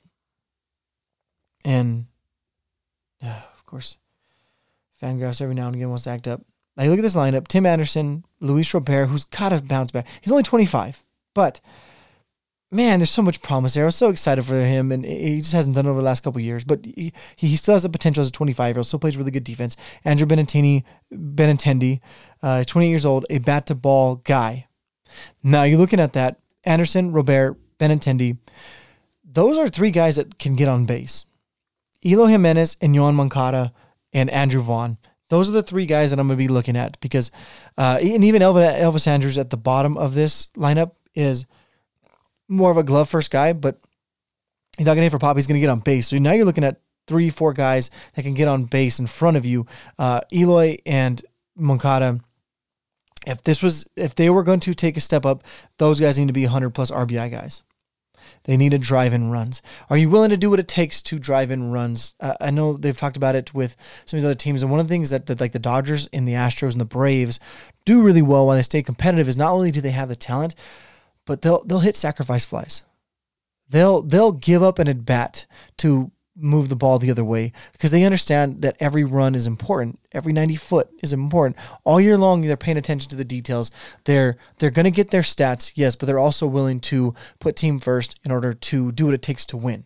and Uh, of course, Fangraphs every now and again wants to act up. Now you look at this lineup: Tim Anderson, Luis Robert, who's got to bounce back. He's only twenty-five, but man, there's so much promise there. I was so excited for him, and he just hasn't done it over the last couple of years. But he, he still has the potential as a twenty-five-year-old. Still plays really good defense. Andrew Benintendi, Benintendi, uh, twenty-eight years old, a bat-to-ball guy. Now you're looking at that: Anderson, Robert, Benintendi. Those are three guys that can get on base. Eloy Jimenez and Yoan Moncada and Andrew Vaughn. Those are the three guys that I'm going to be looking at because, uh, and even Elvis Andrus at the bottom of this lineup is more of a glove first guy, but he's not going to hit for pop. He's going to get on base. So now you're looking at three, four guys that can get on base in front of you. Uh, Eloy and Moncada. If this was, if they were going to take a step up, those guys need to be one hundred plus R B I guys. They need to drive in runs. Are you willing to do what it takes to drive in runs? Uh, I know they've talked about it with some of these other teams, and one of the things that the, like the Dodgers and the Astros and the Braves do really well while they stay competitive is not only do they have the talent, but they'll they'll hit sacrifice flies. They'll they'll give up an at bat to move the ball the other way because they understand that every run is important. Every ninety foot is important. All year long, they're paying attention to the details. They're they're going to get their stats, yes, but they're also willing to put team first in order to do what it takes to win.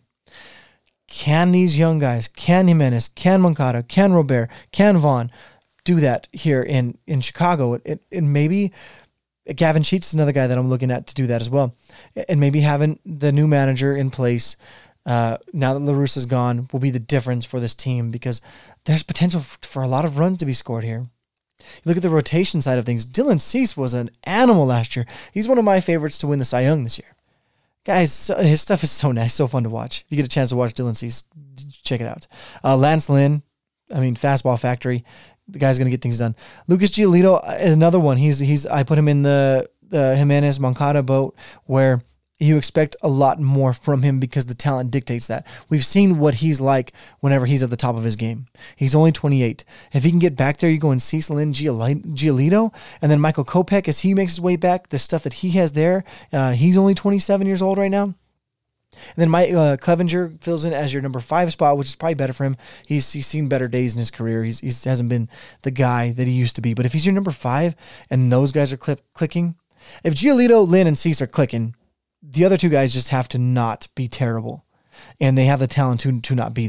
Can these young guys, can Jimenez, can Moncada, can Robert, can Vaughn do that here in, in Chicago? And, and maybe Gavin Sheets is another guy that I'm looking at to do that as well. And maybe having the new manager in place Uh, now that La Russa's gone, will be the difference for this team because there's potential f- for a lot of runs to be scored here. You look at the rotation side of things. Dylan Cease was an animal last year. He's one of my favorites to win the Cy Young this year. Guys, so, his stuff is so nice, so fun to watch. If you get a chance to watch Dylan Cease, check it out. Uh, Lance Lynn, I mean, fastball factory. The guy's going to get things done. Lucas Giolito is another one. He's he's. I put him in the, the Jimenez Moncada boat where you expect a lot more from him because the talent dictates that. We've seen what he's like whenever he's at the top of his game. He's only twenty-eight. If he can get back there, you go and Cease, Lynn, Giolito, and then Michael Kopech as he makes his way back. The stuff that he has there, uh, he's only twenty-seven years old right now. And then Mike uh, Clevenger fills in as your number five spot, which is probably better for him. He's he's seen better days in his career. He's he hasn't been the guy that he used to be. But if he's your number five and those guys are clip, clicking, if Giolito, Lynn, and Cease are clicking, the other two guys just have to not be terrible, and they have the talent to to not be that.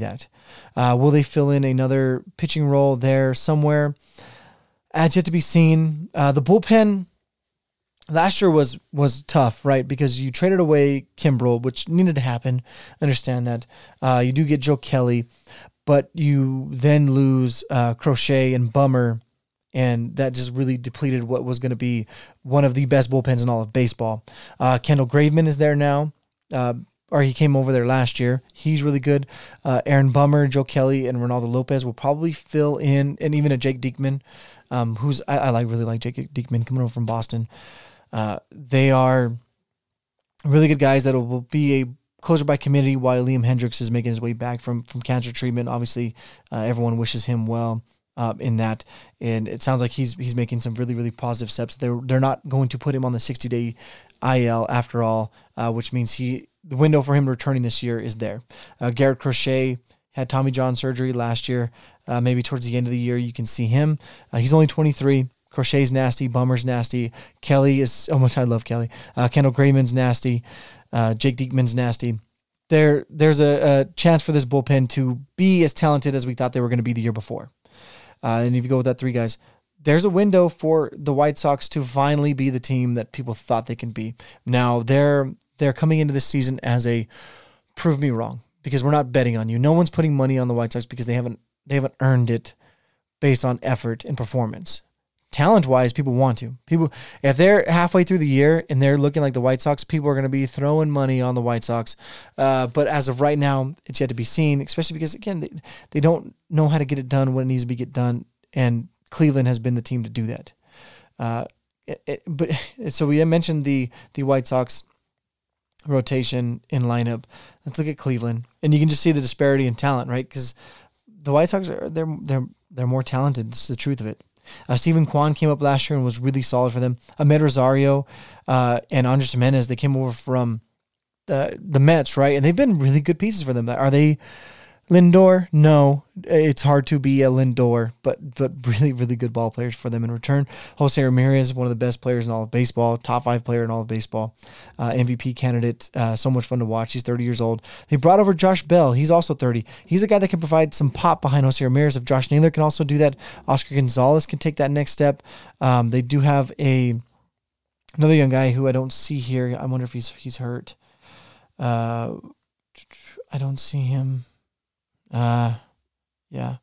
Uh, will they fill in another pitching role there somewhere? It's yet to be seen. Uh, the bullpen last year was was tough, right? Because you traded away Kimbrel, which needed to happen. Understand that. Uh, you do get Joe Kelly, but you then lose uh, Crochet and Bummer, and that just really depleted what was going to be one of the best bullpens in all of baseball. Uh, Kendall Graveman is there now, uh, or he came over there last year. He's really good. Uh, Aaron Bummer, Joe Kelly, and Ronaldo Lopez will probably fill in, and even a Jake Diekman, um, who's I, I like really like Jake Diekman coming over from Boston. Uh, they are really good guys that will be a closer by committee while Liam Hendriks is making his way back from, from cancer treatment. Obviously, uh, everyone wishes him well uh, in that, and it sounds like he's he's making some really, really positive steps. They're, they're not going to put him on the sixty-day I L after all, uh, which means he the window for him returning this year is there. Uh, Garrett Crochet had Tommy John surgery last year. Uh, maybe towards the end of the year you can see him. Uh, he's only twenty-three. Crochet's nasty. Bummer's nasty. Kelly is, oh much I love Kelly. Uh, Kendall Graveman's nasty. Uh, Jake Diekman's nasty. There, there's a, a chance for this bullpen to be as talented as we thought they were going to be the year before. Uh, and if you go with that three guys, there's a window for the White Sox to finally be the team that people thought they can be. Now, they're they're coming into this season as a prove me wrong, because we're not betting on you. No one's putting money on the White Sox because they haven't they haven't earned it based on effort and performance. Talent-wise, people want to. People, if they're halfway through the year and they're looking like the White Sox, people are going to be throwing money on the White Sox. Uh, but as of right now, it's yet to be seen, especially because, again, they, they don't know how to get it done when it needs to be get done, and Cleveland has been the team to do that. Uh, it, it, but so we mentioned the the White Sox rotation in lineup. Let's look at Cleveland, and you can just see the disparity in talent, right? Because the White Sox are they're they're they're more talented. It's the truth of it. Uh, Stephen Kwan came up last year and was really solid for them. Ahmed Rosario uh, and Andres Jimenez, they came over from the, the Mets, right? And they've been really good pieces for them. Are they Lindor? No. It's hard to be a Lindor, but but really, really good ball players for them in return. Jose Ramirez, one of the best players in all of baseball, top five player in all of baseball, uh, M V P candidate, uh, so much fun to watch. He's thirty years old. They brought over Josh Bell. He's also thirty. He's a guy that can provide some pop behind Jose Ramirez. If Josh Naylor can also do that, Oscar Gonzalez can take that next step. Um, they do have a another young guy who I don't see here. I wonder if he's he's hurt. Uh, I don't see him. Uh, yeah,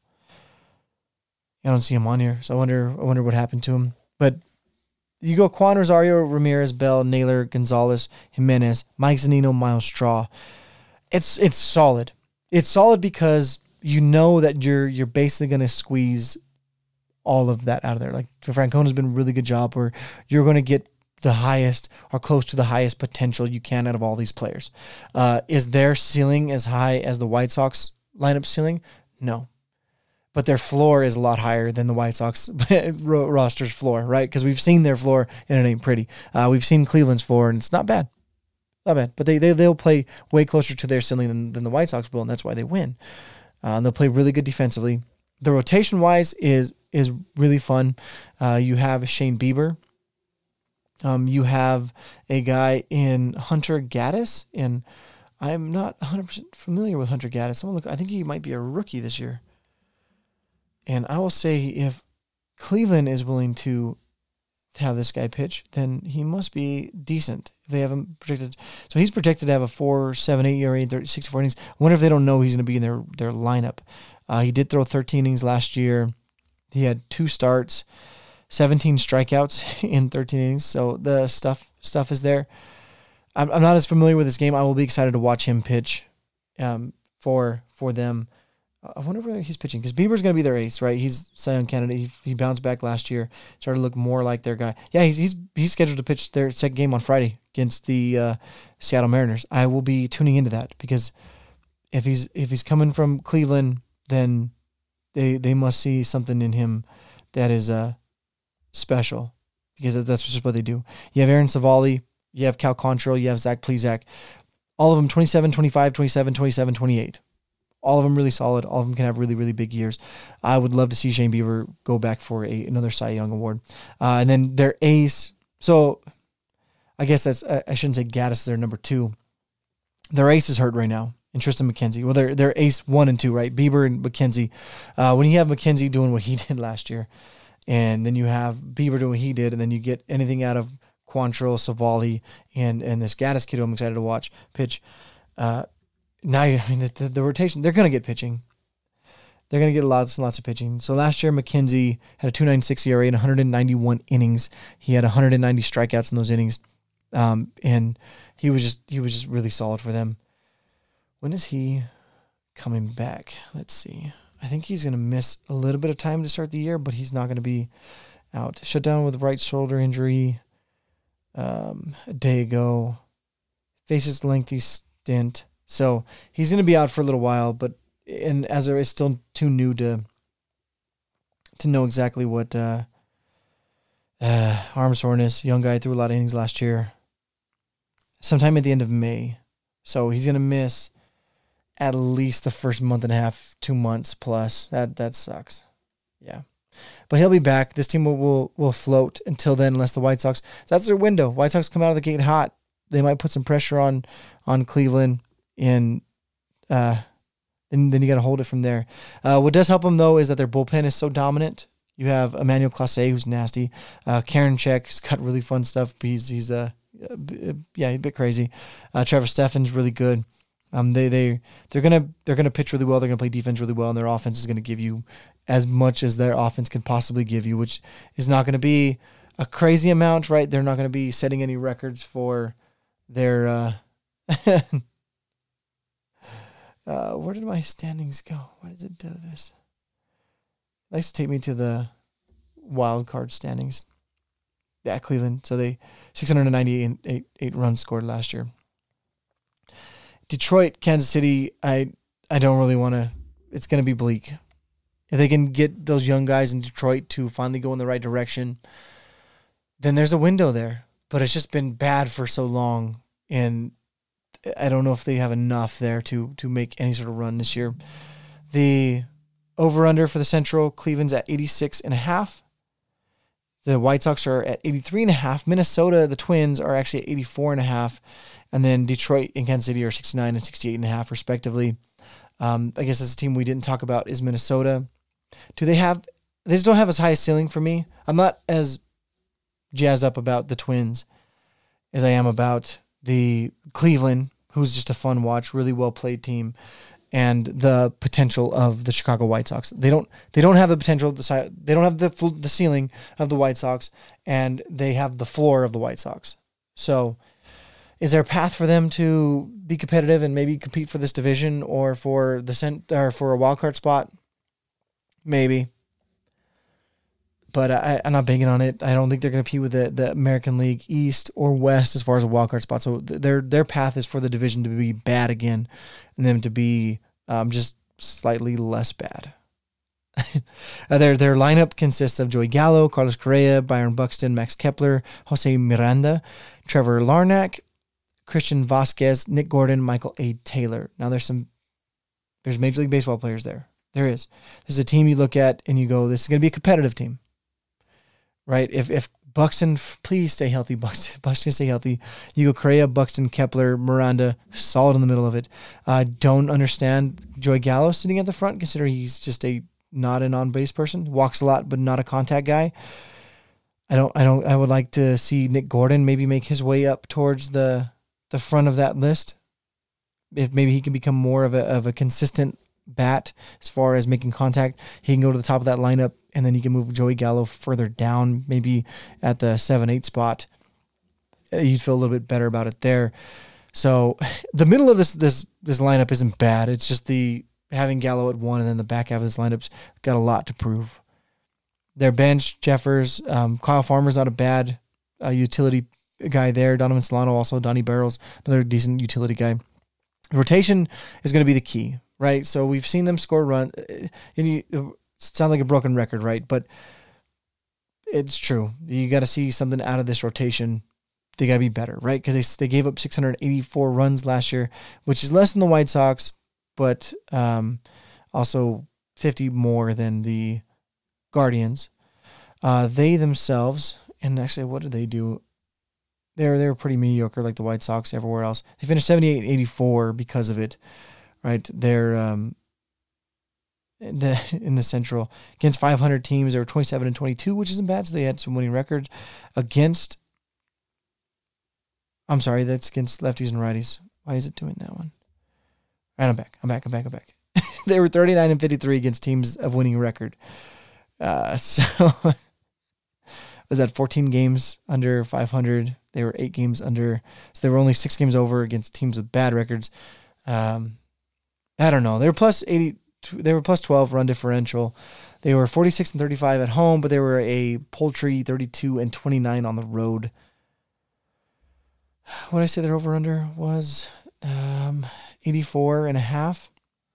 I don't see him on here, so I wonder. I wonder what happened to him. But you go Kwan, Rosario, Ramirez, Bell, Naylor, Gonzalez, Jimenez, Mike Zunino, Miles Straw. It's it's solid. It's solid because you know that you're you're basically going to squeeze all of that out of there. Like Francona's been a really good job where you're going to get the highest or close to the highest potential you can out of all these players. Uh, is their ceiling as high as the White Sox lineup ceiling? No. But their floor is a lot higher than the White Sox roster's floor, right? Because we've seen their floor and it ain't pretty. Uh, we've seen Cleveland's floor and it's not bad. Not bad. But they, they, they'll play way closer to their ceiling than, than the White Sox will, and that's why they win. Uh, and they'll play really good defensively. The rotation-wise is is really fun. Uh, you have Shane Bieber. Um, you have a guy in Hunter Gaddis, and I'm not one hundred percent familiar with Hunter Gaddis. I'm gonna look. I think he might be a rookie this year. And I will say if Cleveland is willing to have this guy pitch, then he must be decent. If they haven't projected, so he's projected to have a four, seven, eight E R A, sixty-four innings. I wonder if they don't know he's going to be in their their lineup. Uh, he did throw thirteen innings last year. He had two starts, seventeen strikeouts in thirteen innings. So the stuff stuff is there. I'm, I'm not as familiar with this game. I will be excited to watch him pitch um, for for them. I wonder where he's pitching, because Bieber's going to be their ace, right? He's Cy Young candidate. He, he bounced back last year, started to look more like their guy. Yeah, he's he's he's scheduled to pitch their second game on Friday against the uh, Seattle Mariners. I will be tuning into that, because if he's if he's coming from Cleveland, then they they must see something in him that is uh, special, because that's just what they do. You have Aaron Savali, you have Cal Quantrill, you have Zach Plesac. All of them twenty-seven, twenty-five, twenty-seven, twenty-seven, twenty-eight. All of them really solid. All of them can have really, really big years. I would love to see Shane Bieber go back for a, another Cy Young award. Uh, and then their ace. So I guess that's, I shouldn't say Gaddis is their number two. Their ace is hurt right now. and Tristan McKenzie. Well, they're they're ace one and two, right? Bieber and McKenzie. Uh, when you have McKenzie doing what he did last year, and then you have Bieber doing what he did, and then you get anything out of Quantrill, Savali, and and this Gaddis kid who I'm excited to watch pitch. Uh, now, you, I mean, the, the, the rotation, they're going to get pitching. They're going to get lots and lots of pitching. So last year, McKenzie had a two point nine six E R A in one hundred ninety-one innings. He had one hundred ninety strikeouts in those innings, um, and he was just he was just really solid for them. When is he coming back? Let's see. I think he's going to miss a little bit of time to start the year, but he's not going to be out. Shut down with right shoulder injury um, a day ago. Faces lengthy stint. So he's going to be out for a little while, but and Azar is still too new to to know exactly what uh, uh, arm soreness. Young guy threw a lot of innings last year. Sometime at the end of May. So he's going to miss at least the first month and a half, two months plus. That that sucks. Yeah. But he'll be back. This team will, will, will float until then, unless the White Sox. That's their window. White Sox come out of the gate hot. They might put some pressure on on Cleveland, and uh, and then you got to hold it from there. Uh, what does help them, though, is that their bullpen is so dominant. You have Emmanuel Clase, who's nasty. Uh, Karen Check, who's got really fun stuff. He's, he's uh, yeah, a bit crazy. Uh, Trevor Stephan's really good. Um, they they they're gonna they're gonna pitch really well. They're gonna play defense really well, and their offense is gonna give you as much as their offense can possibly give you, which is not gonna be a crazy amount, right? They're not gonna be setting any records for their. Uh, uh, where did my standings go? Why does it do this? It likes to take me to the wild card standings. Yeah, Cleveland. So they six hundred ninety-eight and eight, eight runs scored last year. Detroit, Kansas City, I I don't really want to. It's going to be bleak. If they can get those young guys in Detroit to finally go in the right direction, then there's a window there. But it's just been bad for so long, and I don't know if they have enough there to to make any sort of run this year. The over-under for the Central, Cleveland's at eighty-six and a half. The White Sox are at eighty-three and a half. Minnesota, the Twins, are actually at eighty-four and a half. And then Detroit and Kansas City are sixty-nine and sixty-eight and a half, respectively. Um, I guess that's a team we didn't talk about is Minnesota. Do they have, they just don't have as high a ceiling for me. I'm not as jazzed up about the Twins as I am about the Cleveland, who's just a fun watch, really well played team, and the potential of the Chicago White Sox. They don't they don't have the potential of the side, they don't have the the ceiling of the White Sox, and they have the floor of the White Sox. So is there a path for them to be competitive and maybe compete for this division or for the cent or for a wild card spot? Maybe. But I, I'm not banking on it. I don't think they're going to compete with the, the American League East or West as far as a wild card spot. So their their path is for the division to be bad again, and them to be um, just slightly less bad. uh, their their lineup consists of Joey Gallo, Carlos Correa, Byron Buxton, Max Kepler, Jose Miranda, Trevor Larnach, Christian Vasquez, Nick Gordon, Michael A. Taylor. Now there's some there's Major League Baseball players there. There is. This is a team you look at and you go, this is going to be a competitive team. Right? If if Buxton, please stay healthy, Buxton, Buxton stay healthy. You go Correa, Buxton, Kepler, Miranda, solid in the middle of it. I uh, don't understand Joey Gallo sitting at the front, considering he's just a not an on-base person. Walks a lot, but not a contact guy. I don't I don't I would like to see Nick Gordon maybe make his way up towards the the front of that list. If maybe he can become more of a of a consistent bat as far as making contact, he can go to the top of that lineup, and then you can move Joey Gallo further down, maybe at the seven eight spot. You'd feel a little bit better about it there. So the middle of this this this lineup isn't bad. It's just the having Gallo at one and then the back half of this lineup's got a lot to prove. Their bench, Jeffers, um, Kyle Farmer's not a bad uh, utility guy there. Donovan Solano also, Donnie Barrels, another decent utility guy. Rotation is going to be the key. Right, so we've seen them score run, and you, it sounds like a broken record, right? But it's true. You got to see something out of this rotation. They got to be better, right? Because they they gave up six hundred eighty-four runs last year, which is less than the White Sox, but um, also fifty more than the Guardians. Uh, they themselves, and actually, what did they do? They're they're pretty mediocre, like the White Sox everywhere else. They finished seventy-eight and eighty-four because of it. right? They're um, in the in the Central against five hundred teams. They were twenty-seven and twenty-two, which isn't bad. So they had some winning records against. I'm sorry, that's against lefties and righties. Why is it doing that one? All right, I'm back. I'm back. I'm back. I'm back. They were thirty-nine and fifty-three against teams of winning record. Uh, so was that fourteen games under five hundred? They were eight games under. So they were only six games over against teams with bad records. Um, I don't know. They were plus eighty. They were plus twelve run differential. They were forty-six and thirty-five at home, but they were a poultry thirty-two and twenty-nine on the road. What did I say their over under was? Um, eighty-four and a half.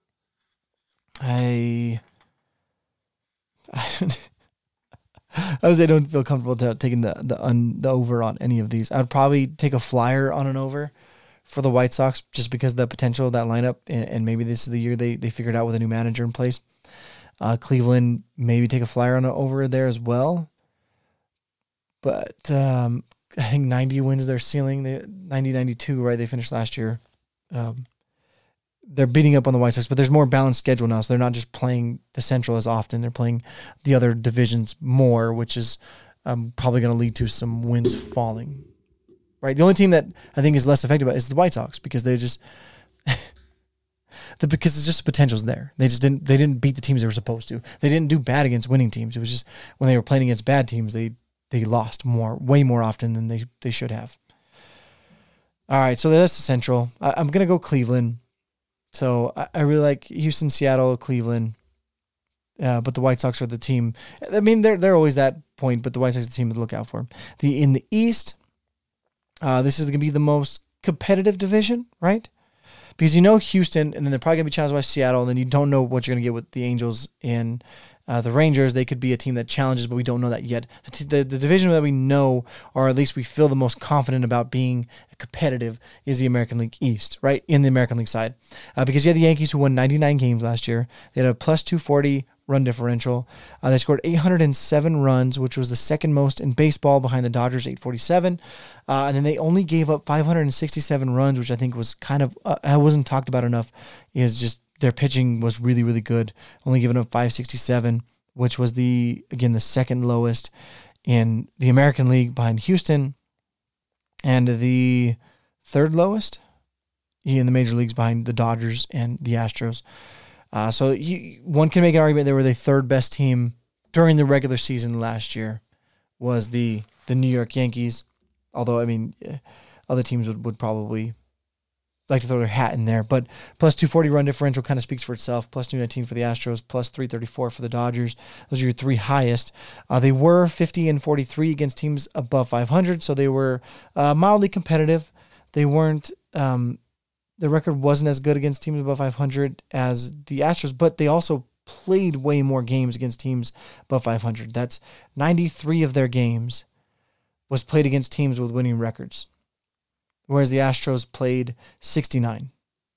I, I, I would say I don't feel comfortable t- taking the the, un, the over on any of these. I would probably take a flyer on an over for the White Sox just because of the potential of that lineup, and, and maybe this is the year they, they figured out with a new manager in place. Uh, Cleveland, maybe take a flyer on an over there as well. But um, I think ninety wins their ceiling. They ninety, ninety-two, right? They finished last year. Um, they're beating up on the White Sox, but there's more balanced schedule now, so they're not just playing the Central as often. They're playing the other divisions more, which is um, probably going to lead to some wins falling. Right? The only team that I think is less affected by it is the White Sox because they just the, because it's just the potential's there. They just didn't they didn't beat the teams they were supposed to. They didn't do bad against winning teams. It was just when they were playing against bad teams, they they lost more, way more often than they, they should have. All right, so that's the Central. I, I'm gonna go Cleveland. So I, I really like Houston, Seattle, Cleveland. Uh, but the White Sox are the team. I mean, they're they're always that point, but the White Sox are the team to look out for. The in the East, uh, this is going to be the most competitive division, right? Because you know Houston, and then they're probably going to be challenged by Seattle, and then you don't know what you're going to get with the Angels and uh, the Rangers. They could be a team that challenges, but we don't know that yet. The, t- the, the division that we know, or at least we feel the most confident about being competitive, is the American League East, right? In the American League side. Uh, because you had the Yankees who won ninety-nine games last year. They had a plus two forty run differential. Uh, they scored eight hundred seven runs, which was the second most in baseball behind the Dodgers, eight forty-seven. Uh, and then they only gave up five hundred sixty-seven runs, which I think was kind of, uh, I wasn't talked about enough, is just their pitching was really, really good. Only giving up five sixty-seven, which was the, again, the second lowest in the American League behind Houston, and the third lowest in the major leagues behind the Dodgers and the Astros. Uh, so you, one can make an argument they were the third best team during the regular season last year was the, the New York Yankees. Although, I mean, other teams would, would probably like to throw their hat in there. But plus two forty run differential kind of speaks for itself. Plus two nineteen for the Astros, plus three thirty-four for the Dodgers. Those are your three highest. Uh, they were fifty and forty-three against teams above five hundred, so they were uh, mildly competitive. They weren't... Um, The record wasn't as good against teams above five hundred as the Astros, but they also played way more games against teams above five hundred. That's ninety-three of their games was played against teams with winning records, whereas the Astros played sixty-nine.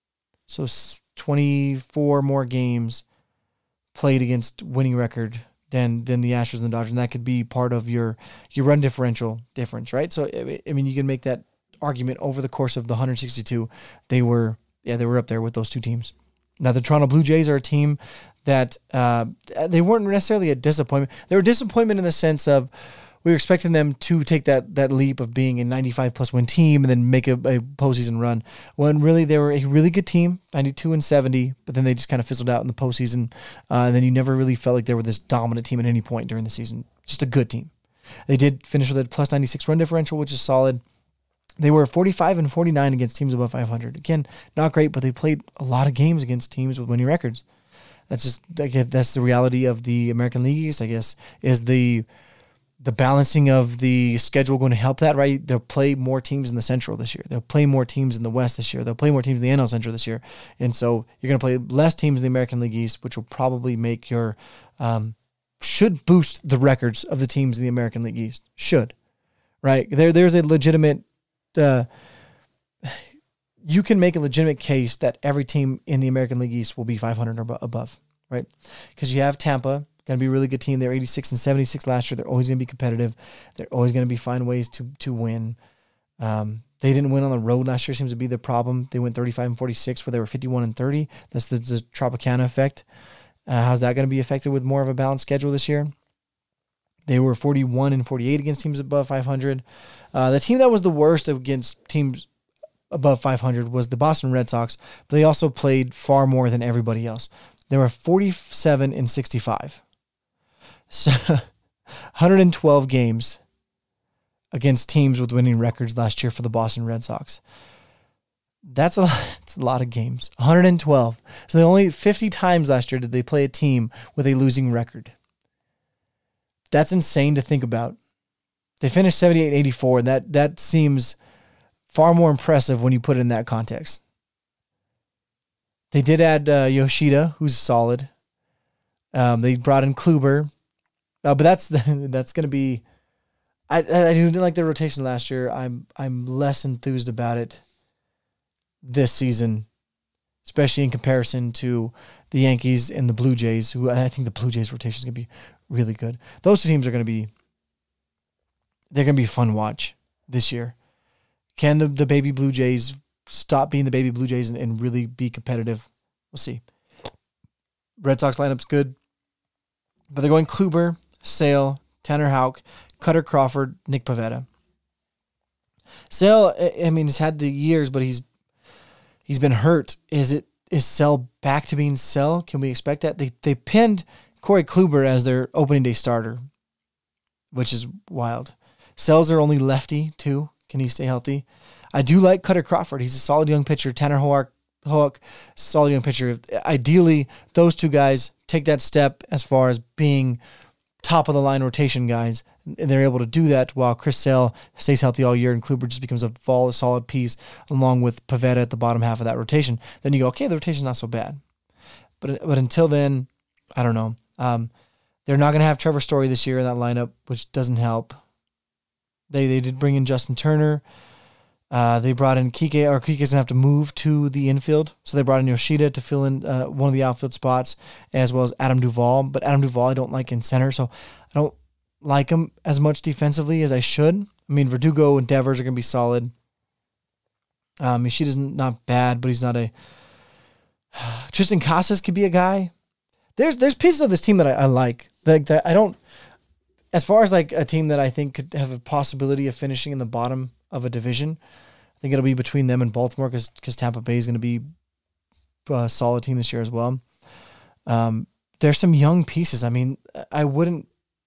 So twenty-four more games played against winning record than than the Astros and the Dodgers, and that could be part of your, your run differential difference, right? So, I mean, you can make that argument over the course of the one hundred sixty-two. They were, yeah, they were up there with those two teams. Now, the Toronto Blue Jays are a team that uh, they weren't necessarily a disappointment. They were a disappointment in the sense of we were expecting them to take that that leap of being a ninety-five plus win team and then make a, a postseason run. When really they were a really good team, ninety-two and seventy, but then they just kind of fizzled out in the postseason. Uh, and then you never really felt like they were this dominant team at any point during the season. Just a good team. They did finish with a plus ninety-six run differential, which is solid. They were forty-five and forty-nine against teams above five hundred. Again, not great, but they played a lot of games against teams with winning records. That's just, I guess, that's the reality of the American League East, I guess. Is the the balancing of the schedule going to help that, right? They'll play more teams in the Central this year. They'll play more teams in the West this year. They'll play more teams in the N L Central this year. And so you're going to play less teams in the American League East, which will probably make your, um, should boost the records of the teams in the American League East. Should, right? There, There's a legitimate, uh, you can make a legitimate case that every team in the American League East will be five hundred or above, right? Because you have Tampa, going to be a really good team. They're eighty-six and seventy-six last year. They're always going to be competitive. They're always going to be find ways to to win. Um, they didn't win on the road last year. Seems to be the problem. They went thirty-five and forty-six, where they were fifty-one and thirty. That's the, the Tropicana effect. Uh, how's that going to be affected with more of a balanced schedule this year? They were forty-one and forty-eight against teams above five hundred. Uh, the team that was the worst against teams above five hundred was the Boston Red Sox, but they also played far more than everybody else. They were forty-seven and sixty-five. So one hundred twelve games against teams with winning records last year for the Boston Red Sox. That's a, that's a lot of games. one hundred twelve. So they only fifty times last year did they play a team with a losing record. That's insane to think about. They finished seventy-eight and eighty-four, and that, that seems far more impressive when you put it in that context. They did add uh, Yoshida, who's solid. Um, they brought in Kluber. Uh, but that's that's going to be... I, I didn't like the rotation last year. I'm I'm less enthused about it this season, especially in comparison to the Yankees and the Blue Jays, who I think the Blue Jays rotation is going to be really good. Those two teams are going to be, they're going to be a fun watch this year. Can the, the baby Blue Jays stop being the baby Blue Jays and, and really be competitive? We'll see. Red Sox lineup's good, but they're going Kluber, Sale, Tanner Houck, Cutter Crawford, Nick Pivetta. Sale, I mean, he's had the years, but he's he's been hurt. Is it is Sale back to being Sale? Can we expect that? They they pinned Corey Kluber as their opening day starter, which is wild. Sale's their only lefty too. Can he stay healthy? I do like Cutter Crawford. He's a solid young pitcher. Tanner Houck, Houck, solid young pitcher. Ideally, those two guys take that step as far as being top of the line rotation guys, and they're able to do that while Chris Sale stays healthy all year and Kluber just becomes a vol- solid piece along with Pivetta at the bottom half of that rotation. Then you go, okay, the rotation's not so bad. But but until then, I don't know. Um, they're not going to have Trevor Story this year in that lineup, which doesn't help. They they did bring in Justin Turner. Uh, they brought in Kike, or Kike's going to have to move to the infield. So they brought in Yoshida to fill in uh, one of the outfield spots, as well as Adam Duvall. But Adam Duvall I don't like in center, so I don't like him as much defensively as I should. I mean, Verdugo and Devers are going to be solid. Um, Yoshida's not bad, but he's not a... Tristan Casas could be a guy. There's there's pieces of this team that I, I like. Like that I don't... As far as like a team that I think could have a possibility of finishing in the bottom of a division, I think it'll be between them and Baltimore because because Tampa Bay is going to be a solid team this year as well. Um, there's some young pieces. I mean, I wouldn't...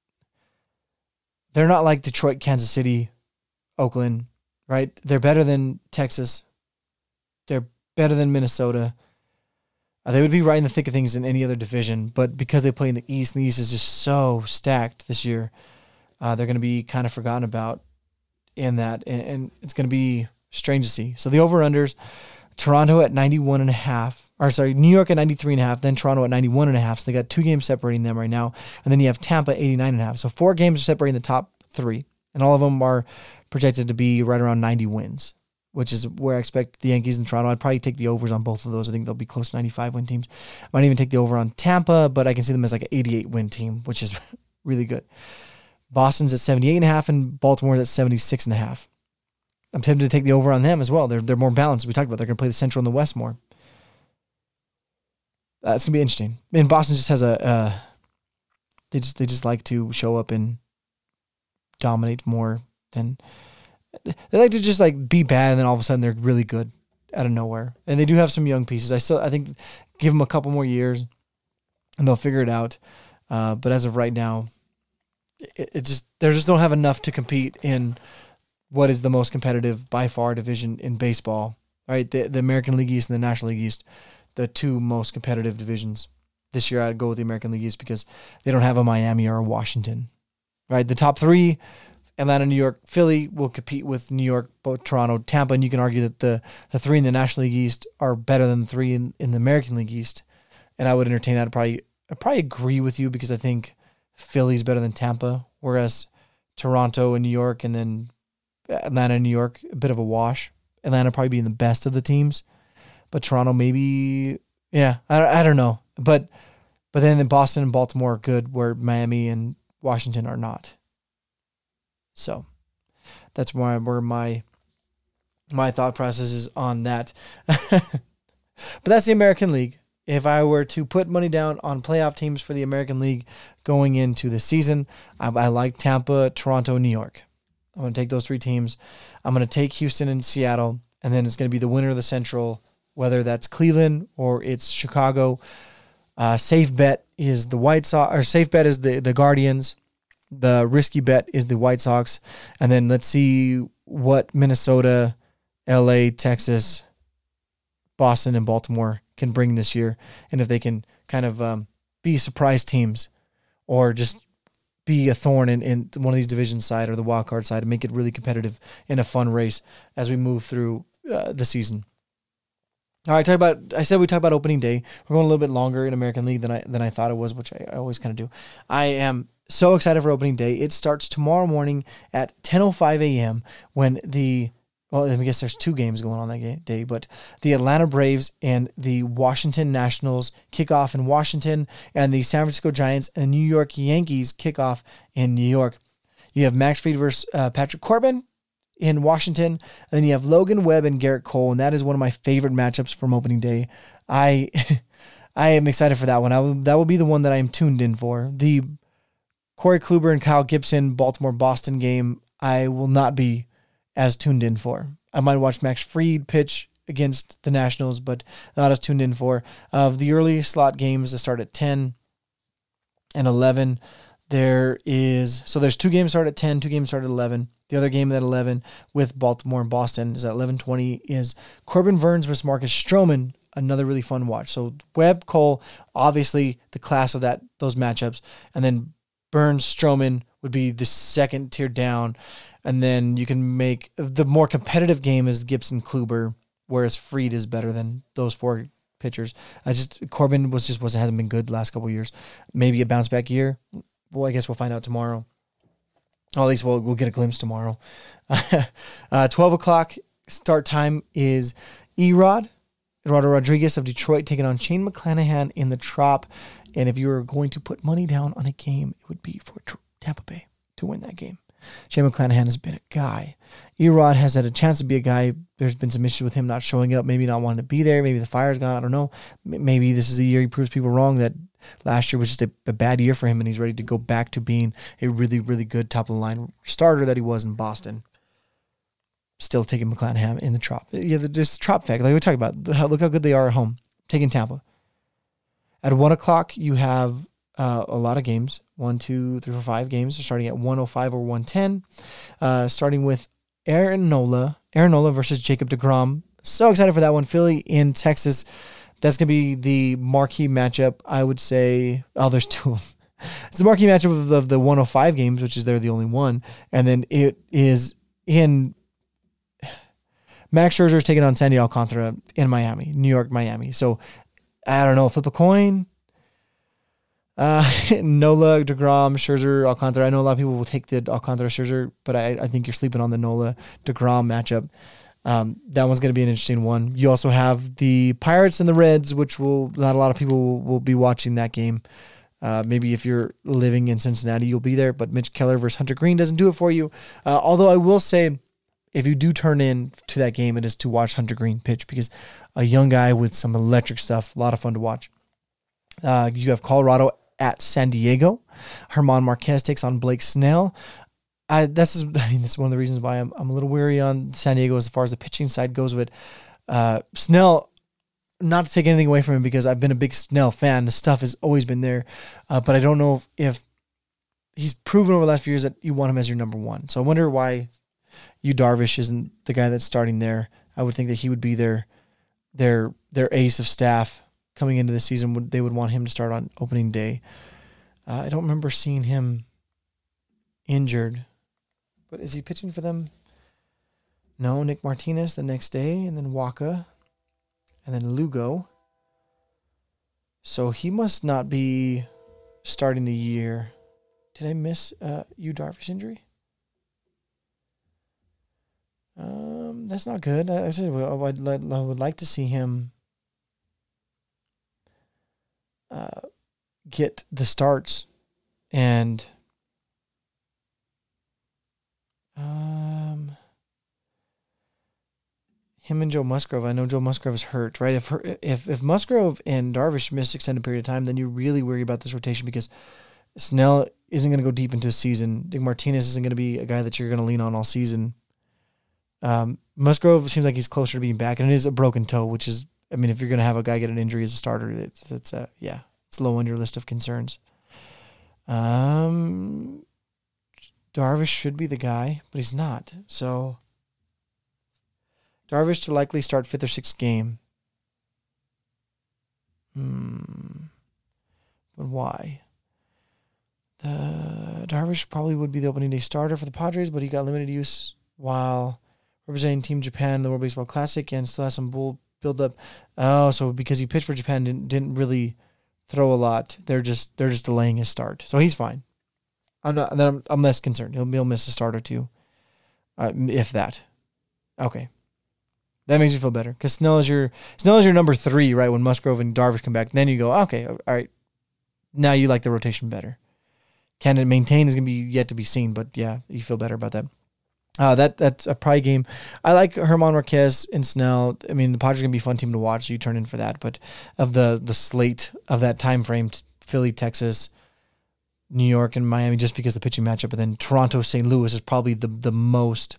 They're not like Detroit, Kansas City, Oakland, right? They're better than Texas. They're better than Minnesota. Uh, they would be right in the thick of things in any other division, but because they play in the East, and the East is just so stacked this year, uh, they're going to be kind of forgotten about in that, and, and it's going to be strange to see. So the over-unders, Toronto at ninety-one and a half, or sorry, New York at ninety-three and a half, then Toronto at ninety-one and a half, so they got two games separating them right now, and then you have Tampa eighty-nine and a half. So four games are separating the top three, and all of them are projected to be right around ninety wins, which is where I expect the Yankees and Toronto. I'd probably take the overs on both of those. I think they'll be close to ninety-five win teams. I might even take the over on Tampa, but I can see them as like an eighty-eight win team, which is really good. Boston's at seventy-eight and a half, and Baltimore's at seventy-six and a half. I'm tempted to take the over on them as well. They're they're more balanced. We talked about they're going to play the Central and the West more. That's uh, going to be interesting. And Boston just has a uh, they just they just like to show up and dominate more than they like to just like be bad, and then all of a sudden they're really good out of nowhere. And they do have some young pieces. I still I think give them a couple more years, and they'll figure it out. Uh, but as of right now, it, it just they just don't have enough to compete in what is the most competitive by far division in baseball. Right, the the American League East and the National League East, the two most competitive divisions. This year I'd go with the American League East because they don't have a Miami or a Washington. Right, the top three, Atlanta, New York, Philly, will compete with New York, both Toronto, Tampa, and you can argue that the, the three in the National League East are better than the three in, in the American League East. And I would entertain that. I'd probably, I'd probably agree with you because I think Philly's better than Tampa, whereas Toronto and New York and then Atlanta and New York, a bit of a wash. Atlanta probably being the best of the teams, but Toronto maybe, yeah, I, I don't know. But but then the Boston and Baltimore are good, where Miami and Washington are not. So that's why where my my thought processes on that. But that's the American League. If I were to put money down on playoff teams for the American League going into the season, I, I like Tampa, Toronto, New York. I'm going to take those three teams. I'm going to take Houston and Seattle, and then it's going to be the winner of the Central, whether that's Cleveland or it's Chicago. Uh, safe bet is the White Sox, or safe bet is the, the Guardians. The risky bet is the White Sox. And then let's see what Minnesota, L A, Texas, Boston, and Baltimore can bring this year, and if they can kind of um, be surprise teams or just be a thorn in, in one of these division side or the wild card side and make it really competitive in a fun race as we move through uh, the season. All right, talk about. I said we talk about opening day. We're going a little bit longer in American League than I than I thought it was, which I, I always kind of do. I am so excited for opening day. It starts tomorrow morning at ten oh five a.m. when the Well, I guess there's two games going on that day, but the Atlanta Braves and the Washington Nationals kick off in Washington, and the San Francisco Giants and New York Yankees kick off in New York. You have Max Fried versus uh, Patrick Corbin in Washington, and then you have Logan Webb and Garrett Cole, and that is one of my favorite matchups from opening day. I I am excited for that one. I will, that will be the one that I am tuned in for. The Corey Kluber and Kyle Gibson Baltimore-Boston game, I will not be as tuned in for. I might watch Max Fried pitch against the Nationals, but not as tuned in for. Of the early slot games that start at ten and eleven, there is, so there's two games start at ten, two games start at eleven. The other game at eleven with Baltimore and Boston is at eleven twenty is Corbin Burnes versus Marcus Stroman, another really fun watch. So Webb, Cole, obviously the class of that those matchups, and then Burnes, Stroman would be the second tier down. And then you can make the more competitive game is Gibson Kluber, whereas Fried is better than those four pitchers. I just Corbin was just wasn't hasn't been good the last couple of years. Maybe a bounce back year. Well, I guess we'll find out tomorrow. Or at least we'll we'll get a glimpse tomorrow. uh, Twelve o'clock start time is Erod, Eduardo Rodriguez of Detroit taking on Shane McClanahan in the Trop. And if you were going to put money down on a game, it would be for Tampa Bay to win that game. Shane McClanahan has been a guy. Erod has had a chance to be a guy. There's been some issues with him not showing up, maybe not wanting to be there. Maybe the fire's gone. I don't know. Maybe this is the year he proves people wrong, that last year was just a, a bad year for him and he's ready to go back to being a really, really good top-of-the-line starter that he was in Boston. Still taking McClanahan in the Trop. Yeah, this Trop fact, like we talked about, look how good they are at home, taking Tampa. At one o'clock, you have uh, a lot of games. One, two, three, four, five games. They're starting at one oh five or one ten. Uh, starting with Aaron Nola. Aaron Nola versus Jacob deGrom. So excited for that one. Philly in Texas. That's going to be the marquee matchup. I would say, oh, there's two. It's the marquee matchup of the, of the one oh five games, which is they're the only one. And then it is in Max Scherzer is taking on Sandy Alcantara in Miami, New York, Miami. So I don't know, flip a coin. Uh, Nola, deGrom, Scherzer, Alcantara. I know a lot of people will take the Alcantara Scherzer, but I, I think you're sleeping on the Nola deGrom matchup. Um, that one's going to be an interesting one. You also have the Pirates and the Reds, which will not a lot of people will, will be watching that game. Uh, maybe if you're living in Cincinnati, you'll be there. But Mitch Keller versus Hunter Green doesn't do it for you. Uh, although I will say, if you do turn in to that game, it is to watch Hunter Green pitch, because a young guy with some electric stuff, a lot of fun to watch. Uh, you have Colorado at San Diego. Herman Marquez takes on Blake Snell. I, this is, I mean, this is one of the reasons why I'm, I'm a little weary on San Diego as far as the pitching side goes. But uh, Snell, not to take anything away from him, because I've been a big Snell fan. The stuff has always been there. Uh, but I don't know if, if he's proven over the last few years that you want him as your number one. So I wonder why Yu Darvish isn't the guy that's starting there. I would think that he would be their their their ace of staff coming into the season. Would they would want him to start on opening day. Uh, I don't remember seeing him injured, but is he pitching for them? No, Nick Martinez the next day, and then Waka, and then Lugo. So he must not be starting the year. Did I miss uh, Yu Darvish injury? Um, that's not good. I, I said well, I'd, I would like to see him uh, get the starts, and um, him and Joe Musgrove. I know Joe Musgrove is hurt, right? If if if Musgrove and Darvish miss extended period of time, then you really worry about this rotation because Snell isn't going to go deep into a season. Dick Martinez isn't going to be a guy that you're going to lean on all season. Um, Musgrove seems like he's closer to being back, and it is a broken toe, which is, I mean, if you're going to have a guy get an injury as a starter, it's, it's uh, yeah, it's low on your list of concerns. Um, Darvish should be the guy, but he's not. So Darvish to likely start fifth or sixth game. Hmm. But why? The Darvish probably would be the opening day starter for the Padres, but he got limited use while representing Team Japan in the World Baseball Classic and still has some bull build up. Oh, so because he pitched for Japan, didn't didn't really throw a lot. They're just they're just delaying his start, so he's fine. I'm not. Then I'm, I'm less concerned. He'll he'll miss a start or two, uh, if that. Okay, that makes you feel better because Snell is your Snell is your number three, right? When Musgrove and Darvish come back, then you go, okay, all right. Now you like the rotation better. Can it maintain is going to be yet to be seen, but yeah, you feel better about that. Uh, that that's a probably game. I like Herman Marquez and Snell. I mean, the Padres are going to be a fun team to watch, so you turn in for that. But of the the slate of that time frame, Philly, Texas, New York, and Miami, just because the pitching matchup, and then Toronto, Saint Louis is probably the the most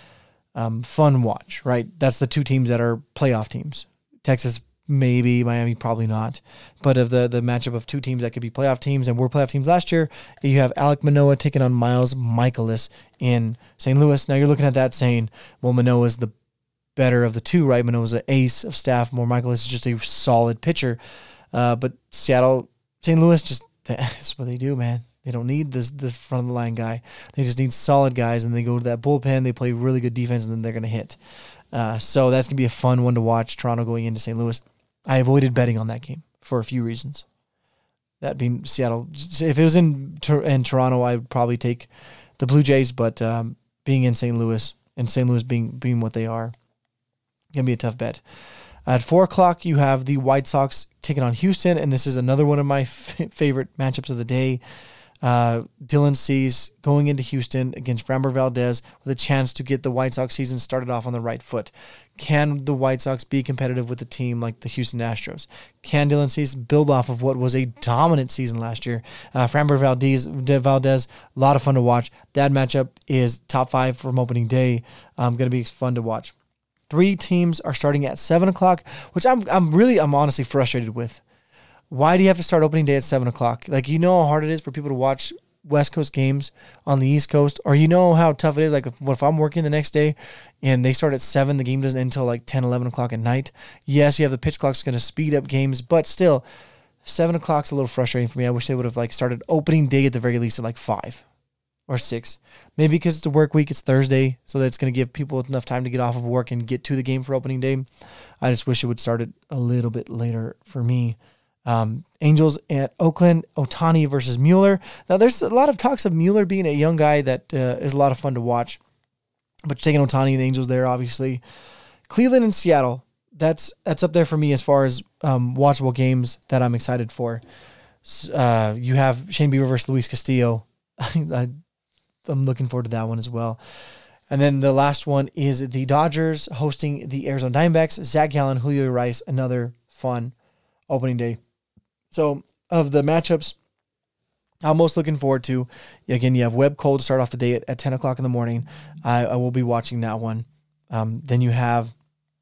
um, fun watch, right? That's the two teams that are playoff teams. Texas, maybe. Miami, probably not. But of the, the matchup of two teams that could be playoff teams and were playoff teams last year, you have Alek Manoah taking on Miles Michaelis in Saint Louis. Now you're looking at that saying, well, Manoah is the better of the two, right? Manoah's an ace of staff. More Michaelis is just a solid pitcher. Uh, but Seattle, Saint Louis, just that's what they do, man. They don't need this this front of the line guy. They just need solid guys, and they go to that bullpen. They play really good defense, and then they're going to hit. Uh, so that's going to be a fun one to watch, Toronto going into Saint Louis. I avoided betting on that game for a few reasons. That being Seattle. If it was in in Toronto, I would probably take the Blue Jays, but um, being in Saint Louis and Saint Louis being being what they are, going to be a tough bet. At four o'clock, you have the White Sox taking on Houston, and this is another one of my f- favorite matchups of the day. Uh, Dylan Cease going into Houston against Framber Valdez with a chance to get the White Sox season started off on the right foot. Can the White Sox be competitive with a team like the Houston Astros? Can Dylan Cease build off of what was a dominant season last year? Uh, Framber Valdez, Valdez, a lot of fun to watch. That matchup is top five from opening day. Um, going to be fun to watch. Three teams are starting at seven o'clock, which I'm I'm really, I'm honestly frustrated with. Why do you have to start opening day at seven o'clock? Like, you know how hard it is for people to watch West Coast games on the East Coast, or you know how tough it is. Like, if, what if I'm working the next day and they start at seven, the game doesn't end until like ten, eleven o'clock at night. Yes, you have the pitch clock's going to speed up games, but still, seven o'clock's a little frustrating for me. I wish they would have like started opening day at the very least at like five or six. Maybe because it's a work week, it's Thursday, so that it's going to give people enough time to get off of work and get to the game for opening day. I just wish it would start it a little bit later for me. Um, Angels at Oakland, Ohtani versus Mueller. Now, there's a lot of talks of Mueller being a young guy that uh, is a lot of fun to watch. But taking Ohtani and the Angels there, obviously. Cleveland and Seattle, that's that's up there for me as far as um, watchable games that I'm excited for. Uh, you have Shane Bieber versus Luis Castillo. I, I'm looking forward to that one as well. And then the last one is the Dodgers hosting the Arizona Diamondbacks. Zach Gallen, Julio Rice, another fun opening day. So, of the matchups I'm most looking forward to, again, you have Webb Cole to start off the day at, at ten o'clock in the morning. I, I will be watching that one. Um, then you have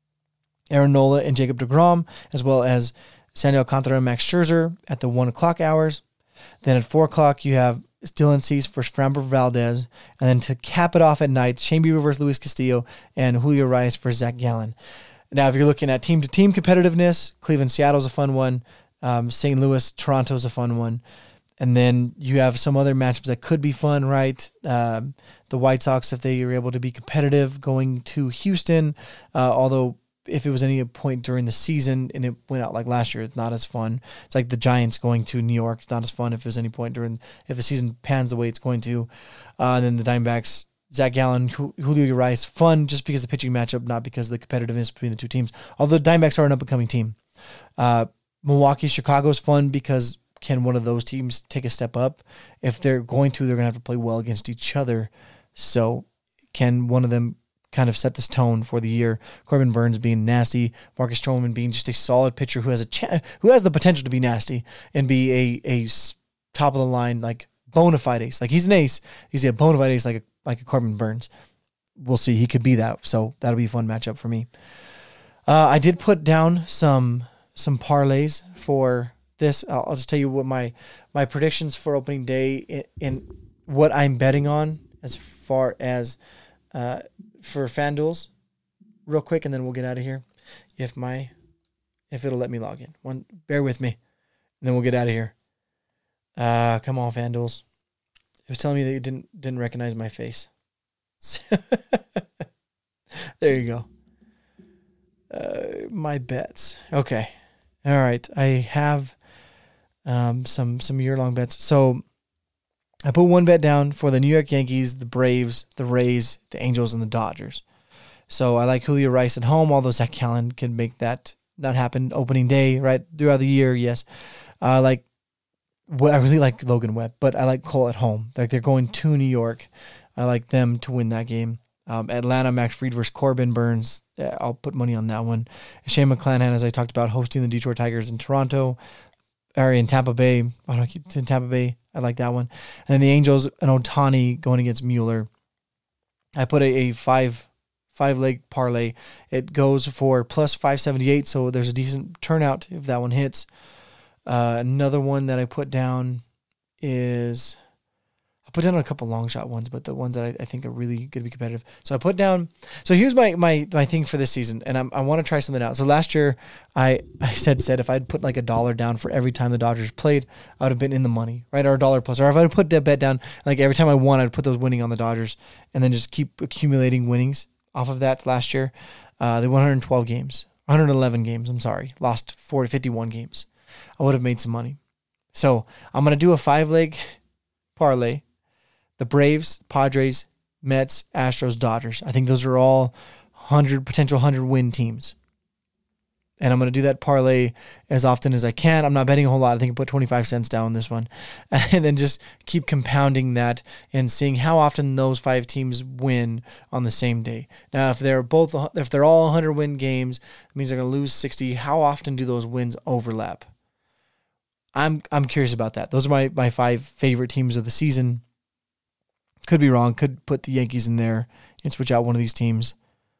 Aaron Nola and Jacob deGrom, as well as Sandy Alcantara and Max Scherzer at the one o'clock hours. Then at four o'clock, you have Dylan Cease versus Framber Valdez. And then to cap it off at night, Shane Bieber versus Luis Castillo and Julio Rice versus Zach Gallen. Now, if you're looking at team-to-team competitiveness, Cleveland-Seattle's a fun one. Um, Saint Louis, Toronto's a fun one. And then you have some other matchups that could be fun, right? Um, the White Sox, if they are able to be competitive, going to Houston. Uh, although, if it was any point during the season and it went out like last year, it's not as fun. It's like the Giants going to New York. It's not as fun if there's any point during, if the season pans the way it's going to. Uh, and then the Diamondbacks, Zach Gallen, Julio Rice, fun just because of the pitching matchup, not because of the competitiveness between the two teams. Although the Diamondbacks are an up-and-coming team. Uh, Milwaukee, Chicago's fun because can one of those teams take a step up? If they're going to, they're going to have to play well against each other. So can one of them kind of set this tone for the year. Corbin Burnes being nasty, Marcus Stroman being just a solid pitcher who has a ch- who has the potential to be nasty and be a a top of the line like bona fide ace. Like he's an ace, he's a bona fide ace like a like a Corbin Burnes. We'll see. He could be that, so that'll be a fun matchup for me. Uh, I did put down some some parlays for this. I'll, I'll just tell you what my my predictions for opening day in, in what I'm betting on as far as uh, for FanDuels, real quick, and then we'll get out of here. If my if it'll let me log in, one bear with me, and then we'll get out of here. Uh, come on, FanDuels. It was telling me that you didn't didn't recognize my face. There you go. Uh, my bets. Okay. All right. I have um, some some year-long bets. So I put one bet down for the New York Yankees, the Braves, the Rays, the Angels, and the Dodgers. So I like Julio Rice at home, although Zach Gallen can make that not happen opening day, right? Throughout the year, yes. I like well, I really like Logan Webb, but I like Cole at home. Like they're going to New York. I like them to win that game. Um, Atlanta, Max Fried versus Corbin Burnes. Yeah, I'll put money on that one. Shane McClanahan, as I talked about, hosting the Detroit Tigers in Toronto, or in Tampa Bay. I don't keep in Tampa Bay. I like that one. And then the Angels and Ohtani going against Mueller. I put a, a five five leg parlay. It goes for plus five seventy-eight, so there's a decent turnout if that one hits. Uh, another one that I put down is. I put down a couple long shot ones, but the ones that I, I think are really going to be competitive. So I put down. So here's my my my thing for this season, and I'm, I want to try something out. So last year, I I said said if I'd put like a dollar down for every time the Dodgers played, I would have been in the money, right? Or a dollar plus. Or if I'd put that bet down, like every time I won, I'd put those winning on the Dodgers, and then just keep accumulating winnings off of that. Last year, uh, they won one hundred twelve games, one hundred eleven games. I'm sorry, lost forty, fifty-one games. I would have made some money. So I'm gonna do a five leg parlay. The Braves, Padres, Mets, Astros, Dodgers. I think those are all one hundred potential one hundred win teams. And I'm going to do that parlay as often as I can. I'm not betting a whole lot. I think I put twenty-five cents down on this one. And then just keep compounding that and seeing how often those five teams win on the same day. Now, if they're both if they're all one hundred win games, it means they're going to lose sixty. How often do those wins overlap? I'm I'm curious about that. Those are my, my five favorite teams of the season. Could be wrong. Could put the Yankees in there and switch out one of these teams.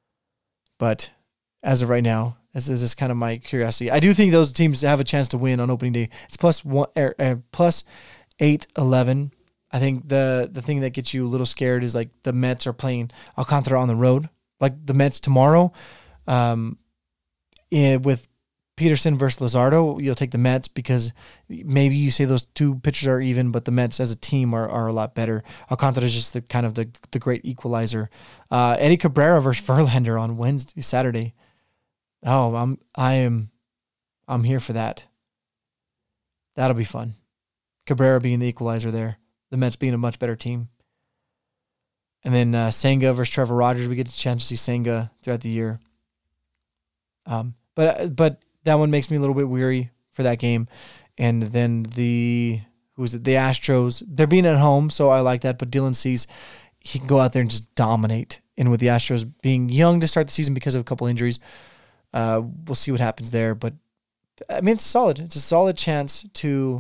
But as of right now, this is kind of my curiosity. I do think those teams have a chance to win on opening day. It's plus one, er, er, plus eight eleven. I think the the thing that gets you a little scared is like the Mets are playing Alcantara on the road, like the Mets tomorrow, um, in, with Peterson versus Luzardo. You'll take the Mets because maybe you say those two pitchers are even, but the Mets as a team are, are a lot better. Alcantara is just the kind of the, the great equalizer. Uh, Eddie Cabrera versus Verlander on Wednesday, Saturday. Oh, I'm I am I'm here for that. That'll be fun. Cabrera being the equalizer there. The Mets being a much better team. And then uh, Senga versus Trevor Rogers. We get a chance to see Senga throughout the year. Um, but but. That one makes me a little bit weary for that game. And then the, who is it? The Astros, they're being at home, so I like that. But Dylan Cease, he can go out there and just dominate. And with the Astros being young to start the season because of a couple injuries, uh, we'll see what happens there. But, I mean, it's solid. It's a solid chance to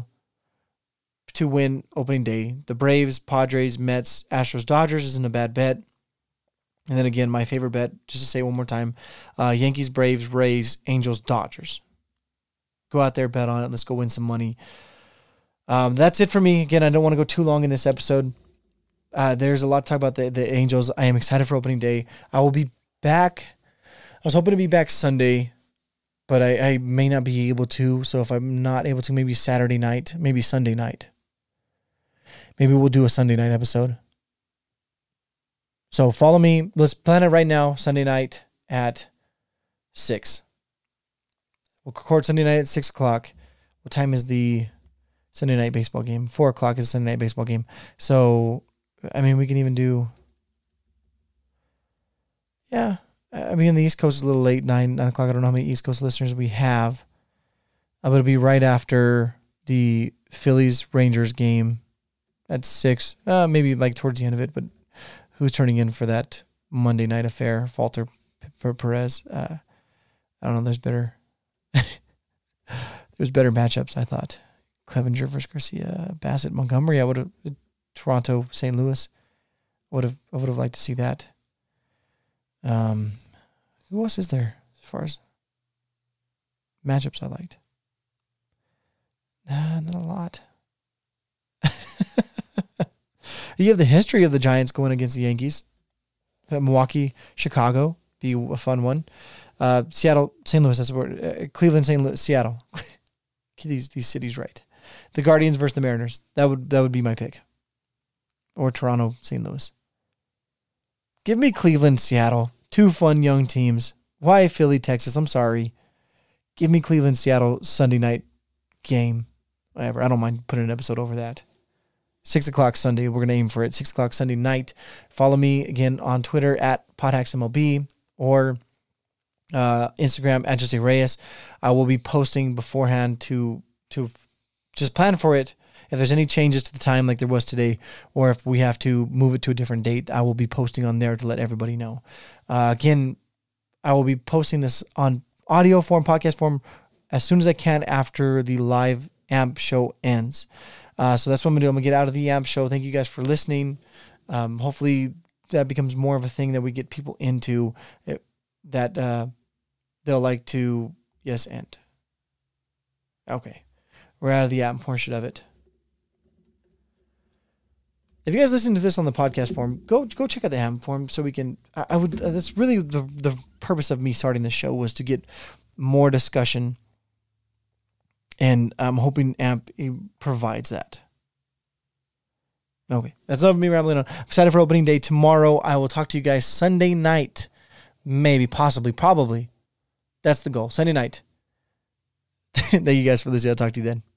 to win opening day. The Braves, Padres, Mets, Astros, Dodgers isn't a bad bet. And then again, my favorite bet, just to say it one more time, uh, Yankees, Braves, Rays, Angels, Dodgers. Go out there, bet on it. Let's go win some money. Um, that's it for me. Again, I don't want to go too long in this episode. Uh, there's a lot to talk about the, the Angels. I am excited for opening day. I will be back. I was hoping to be back Sunday, but I, I may not be able to. So if I'm not able to, maybe Saturday night, maybe Sunday night. Maybe we'll do a Sunday night episode. So follow me. Let's plan it right now, Sunday night at six. We'll record Sunday night at six o'clock. What time is the Sunday night baseball game? four o'clock is the Sunday night baseball game. So, I mean, we can even do... Yeah. I mean, the East Coast is a little late, nine, nine o'clock. I don't know how many East Coast listeners we have. Uh, but it'll be right after the Phillies-Rangers game at six. Uh, maybe like towards the end of it, but... Who's turning in for that Monday night affair, falter for Perez. Uh, I don't know. There's better. there's better matchups. I thought Clevenger versus Garcia, Bassett, Montgomery. I would have Toronto, Saint Louis. Would have. I would have liked to see that. Um, who else is there as far as matchups I liked? Nah, not a lot. You have the history of the Giants going against the Yankees. Milwaukee, Chicago, be a fun one. Uh, Seattle, Saint Louis, that's what, uh, Cleveland, Saint Louis, Seattle. Get these these cities right. The Guardians versus the Mariners. That would that would be my pick. Or Toronto, Saint Louis. Give me Cleveland, Seattle. Two fun young teams. Why Philly, Texas? I'm sorry. Give me Cleveland, Seattle Sunday night game. Whatever. I don't mind putting an episode over that. Six o'clock Sunday. We're going to aim for it. Six o'clock Sunday night. Follow me again on Twitter at PodhacksMLB or uh, Instagram at Jose Reyes. I will be posting beforehand to to just plan for it. If there's any changes to the time like there was today, or if we have to move it to a different date, I will be posting on there to let everybody know. Uh, again, I will be posting this on audio form, podcast form, as soon as I can after the live A M P show ends. Uh, so that's what I'm going to do. I'm going to get out of the A M P show. Thank you guys for listening. Um, hopefully that becomes more of a thing that we get people into, it, that uh, they'll like to, yes, end. Okay. We're out of the A M P portion of it. If you guys listen to this on the podcast form, go go check out the A M P form so we can, I, I would, uh, that's really the, the purpose of me starting this show, was to get more discussion. And I'm hoping A M P provides that. Okay, that's enough of me rambling on. I'm excited for opening day tomorrow. I will talk to you guys Sunday night. Maybe, possibly, probably. That's the goal. Sunday night. Thank you guys for listening. I'll talk to you then.